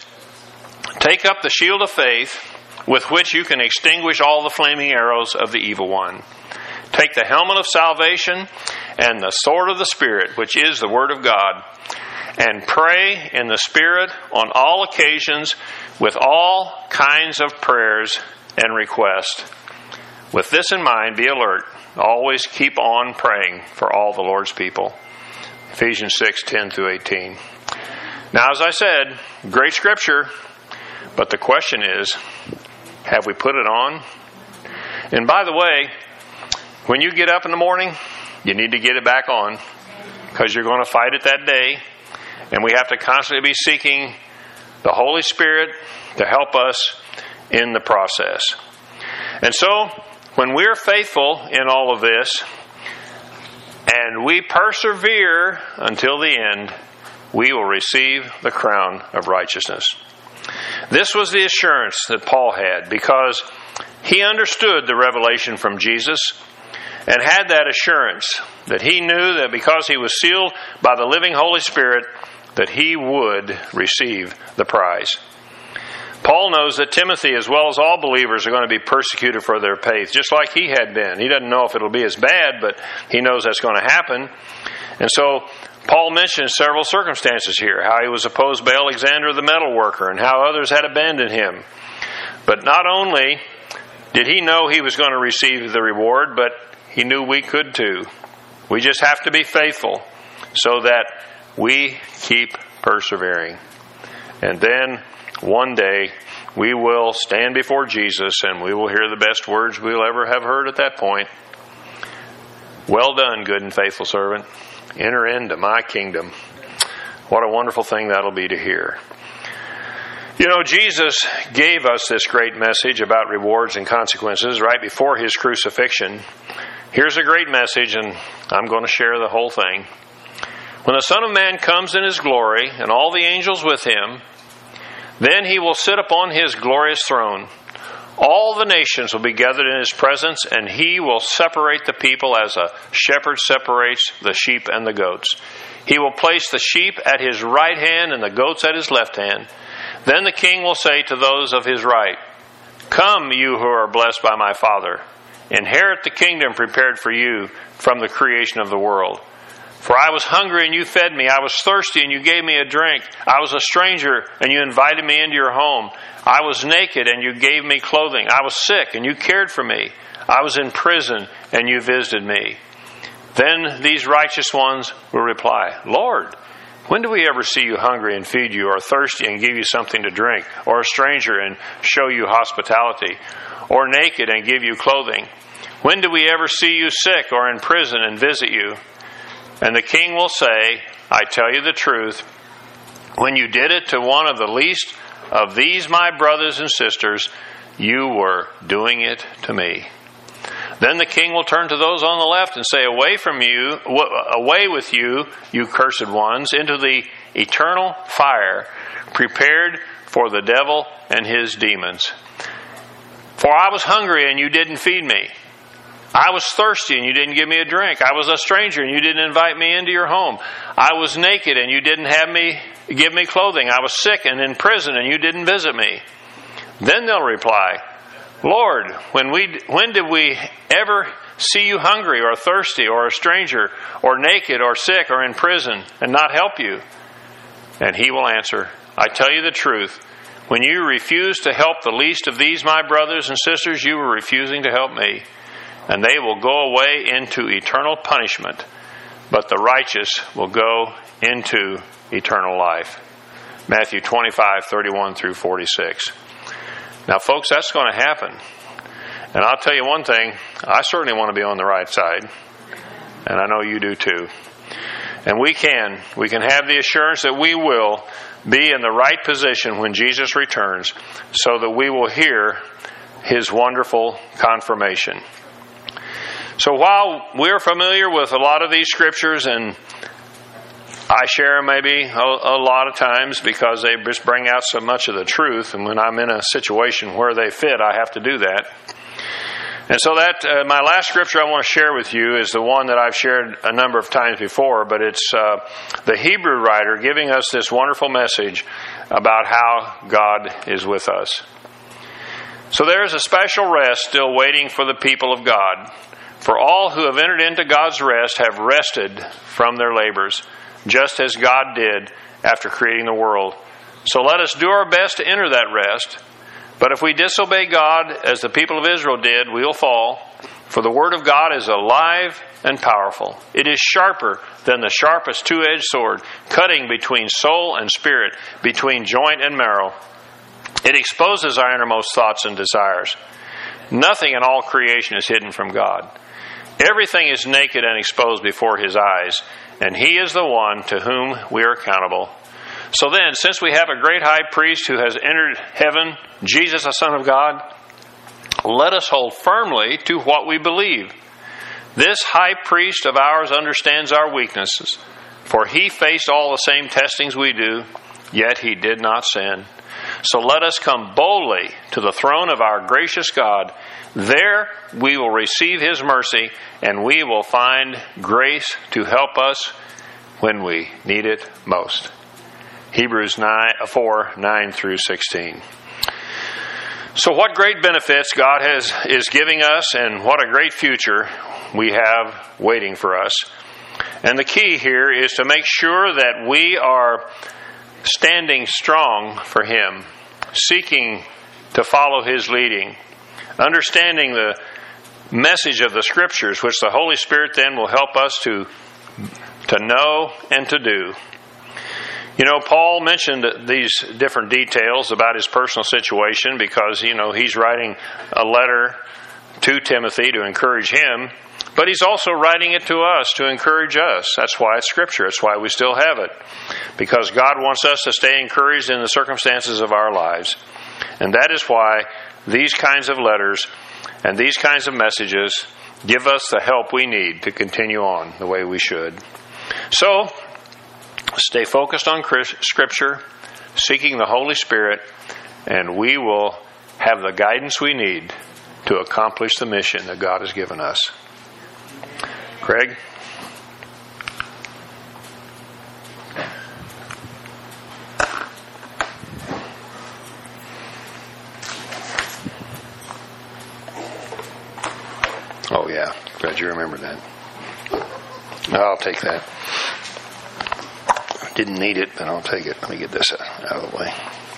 take up the shield of faith, with which you can extinguish all the flaming arrows of the evil one. Take the helmet of salvation and the sword of the Spirit, which is the Word of God, and pray in the Spirit on all occasions with all kinds of prayers and requests. With this in mind, be alert. Always keep on praying for all the Lord's people. Ephesians six, ten through eighteen. Now, as I said, great scripture, but the question is, have we put it on? And by the way, when you get up in the morning, you need to get it back on, because you're going to fight it that day, and we have to constantly be seeking the Holy Spirit to help us in the process. And so, when we're faithful in all of this, and we persevere until the end, we will receive the crown of righteousness. This was the assurance that Paul had, because he understood the revelation from Jesus and had that assurance that he knew that because he was sealed by the living Holy Spirit, that he would receive the prize. Paul knows that Timothy, as well as all believers, are going to be persecuted for their faith, just like he had been. He doesn't know if it'll be as bad, but he knows that's going to happen. And so Paul mentions several circumstances here, how he was opposed by Alexander the metal worker and how others had abandoned him. But not only did he know he was going to receive the reward, but he knew we could too. We just have to be faithful so that we keep persevering. And then one day we will stand before Jesus and we will hear the best words we'll ever have heard at that point. Well done, good and faithful servant. Enter into my kingdom. What a wonderful thing that'll be to hear. You know, Jesus gave us this great message about rewards and consequences right before his crucifixion. Here's a great message, and I'm going to share the whole thing. When the Son of Man comes in his glory, and all the angels with him, then he will sit upon his glorious throne. All the nations will be gathered in his presence, and he will separate the people as a shepherd separates the sheep and the goats. He will place the sheep at his right hand and the goats at his left hand. Then the king will say to those of his right, "Come, you who are blessed by my Father. Inherit the kingdom prepared for you from the creation of the world. For I was hungry and you fed me. I was thirsty and you gave me a drink. I was a stranger and you invited me into your home. I was naked and you gave me clothing. I was sick and you cared for me. I was in prison and you visited me." Then these righteous ones will reply, "Lord, when do we ever see you hungry and feed you, or thirsty and give you something to drink, or a stranger and show you hospitality, or naked and give you clothing? When do we ever see you sick or in prison and visit you?" And the king will say, "I tell you the truth, when you did it to one of the least of these my brothers and sisters, you were doing it to me." Then the king will turn to those on the left and say, "Away from you, away with you, you cursed ones, into the eternal fire, prepared for the devil and his demons. For I was hungry and you didn't feed me. I was thirsty and you didn't give me a drink. I was a stranger and you didn't invite me into your home. I was naked and you didn't have me give me clothing. I was sick and in prison and you didn't visit me." Then they'll reply, "Lord, when we when did we ever see you hungry or thirsty or a stranger or naked or sick or in prison and not help you?" And he will answer, "I tell you the truth, when you refused to help the least of these my brothers and sisters, you were refusing to help me. And they will go away into eternal punishment, but the righteous will go into eternal life." Matthew twenty-five, thirty-one through forty-six. Now, folks, that's going to happen. And I'll tell you one thing, I certainly want to be on the right side. And I know you do too. And we can. We can have the assurance that we will be in the right position when Jesus returns, so that we will hear his wonderful confirmation. So while we're familiar with a lot of these scriptures, and I share them maybe a, a lot of times because they just bring out so much of the truth, and when I'm in a situation where they fit, I have to do that. And so that uh, my last scripture I want to share with you is the one that I've shared a number of times before, but it's uh, the Hebrew writer giving us this wonderful message about how God is with us. So there is a special rest still waiting for the people of God. For all who have entered into God's rest have rested from their labors, just as God did after creating the world. So let us do our best to enter that rest. But if we disobey God, as the people of Israel did, we will fall. For the word of God is alive and powerful. It is sharper than the sharpest two-edged sword, cutting between soul and spirit, between joint and marrow. It exposes our innermost thoughts and desires. Nothing in all creation is hidden from God. Everything is naked and exposed before his eyes, and he is the one to whom we are accountable. So then, since we have a great high priest who has entered heaven, Jesus, the Son of God, let us hold firmly to what we believe. This high priest of ours understands our weaknesses, for he faced all the same testings we do, yet he did not sin. So let us come boldly to the throne of our gracious God. There we will receive his mercy, and we will find grace to help us when we need it most. Hebrews four, nine through sixteen. So what great benefits God has is giving us, and what a great future we have waiting for us. And the key here is to make sure that we are standing strong for him, seeking to follow his leading, understanding the message of the Scriptures, which the Holy Spirit then will help us to, to know and to do. You know, Paul mentioned these different details about his personal situation because, you know, he's writing a letter to Timothy to encourage him. But he's also writing it to us to encourage us. That's why it's Scripture. That's why we still have it. Because God wants us to stay encouraged in the circumstances of our lives. And that is why these kinds of letters and these kinds of messages give us the help we need to continue on the way we should. So, stay focused on Scripture, seeking the Holy Spirit, and we will have the guidance we need to accomplish the mission that God has given us. Craig? Oh, yeah. Glad you remembered that. I'll take that. Didn't need it, but I'll take it. Let me get this out of the way.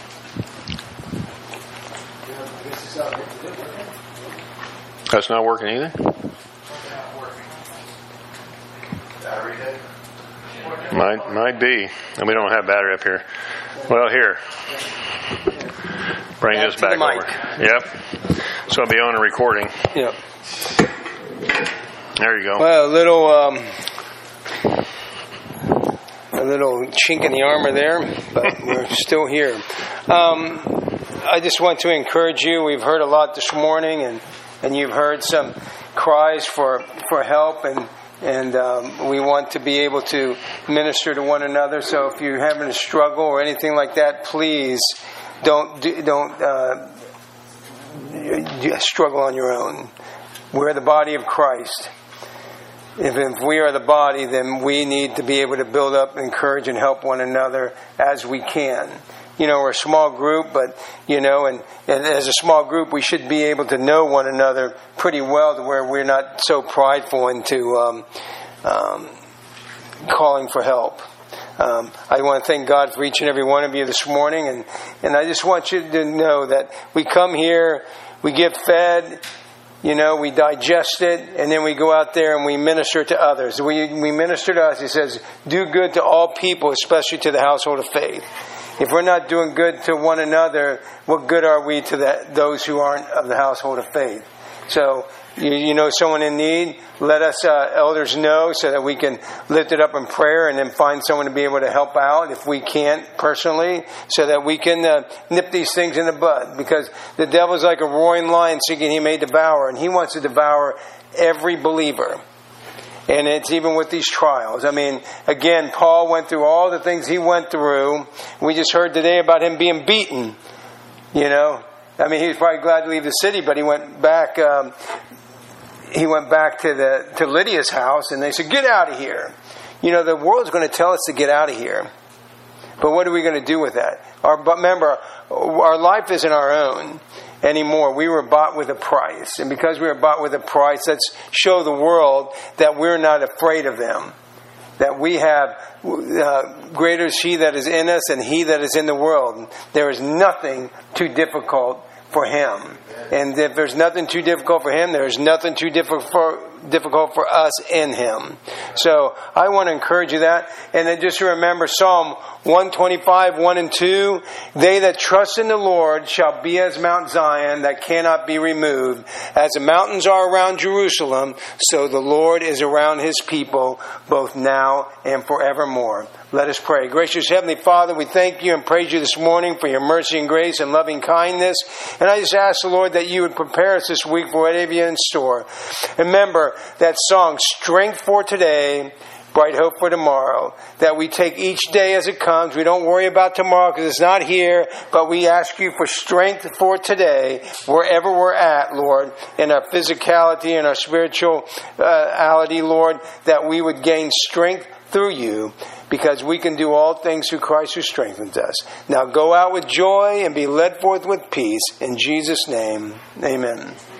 That's not working either? Might, might be. And we don't have battery up here. Well, here. Bring back this back over. Yep. So I'll be on a recording. Yep. There you go. Well, a little, um, a little chink in the armor there, but we're still here. Um, I just want to encourage you. We've heard a lot this morning, and, and you've heard some cries for, for help, and and um, we want to be able to minister to one another. So if you're having a struggle or anything like that, please don't don't uh, struggle on your own. We're the body of Christ. If, if we are the body, then we need to be able to build up, encourage, and help one another as we can. You know, we're a small group, but, you know, and, and as a small group, we should be able to know one another pretty well to where we're not so prideful into um, um, calling for help. Um, I want to thank God for each and every one of you this morning, and, and I just want you to know that we come here, we get fed, you know, we digest it, and then we go out there and we minister to others. We, we minister to us. He says, do good to all people, especially to the household of faith. If we're not doing good to one another, what good are we to the, those who aren't of the household of faith? So, you, you know someone in need, let us uh, elders know so that we can lift it up in prayer and then find someone to be able to help out if we can't personally, so that we can uh, nip these things in the bud. Because the devil's like a roaring lion seeking he may devour, and he wants to devour every believer. And it's even with these trials. I mean, again, Paul went through all the things he went through. We just heard today about him being beaten. You know, I mean, he was probably glad to leave the city, but he went back. Um, he went back to the to Lydia's house, and they said, "Get out of here." You know, the world's going to tell us to get out of here, but what are we going to do with that? Our, but remember, our life isn't our own anymore. We were bought with a price. And because we were bought with a price, let's show the world that we're not afraid of them. That we have, uh, greater is He that is in us than he that is in the world. There is nothing too difficult for Him. And if there's nothing too difficult for Him, there's nothing too difficult for, difficult for us in Him. So I want to encourage you that. And then just remember Psalm one twenty-five, one and two. They that trust in the Lord shall be as Mount Zion that cannot be removed. As the mountains are around Jerusalem, so the Lord is around His people, both now and forevermore. Let us pray. Gracious Heavenly Father, we thank You and praise You this morning for Your mercy and grace and loving kindness. And I just ask the Lord that You would prepare us this week for whatever You have in store. Remember that song, Strength for Today, Bright Hope for Tomorrow. That we take each day as it comes. We don't worry about tomorrow because it's not here. But we ask You for strength for today, wherever we're at, Lord, in our physicality and our spirituality, Lord, that we would gain strength through You, because we can do all things through Christ who strengthens us. Now go out with joy and be led forth with peace. In Jesus' name, amen.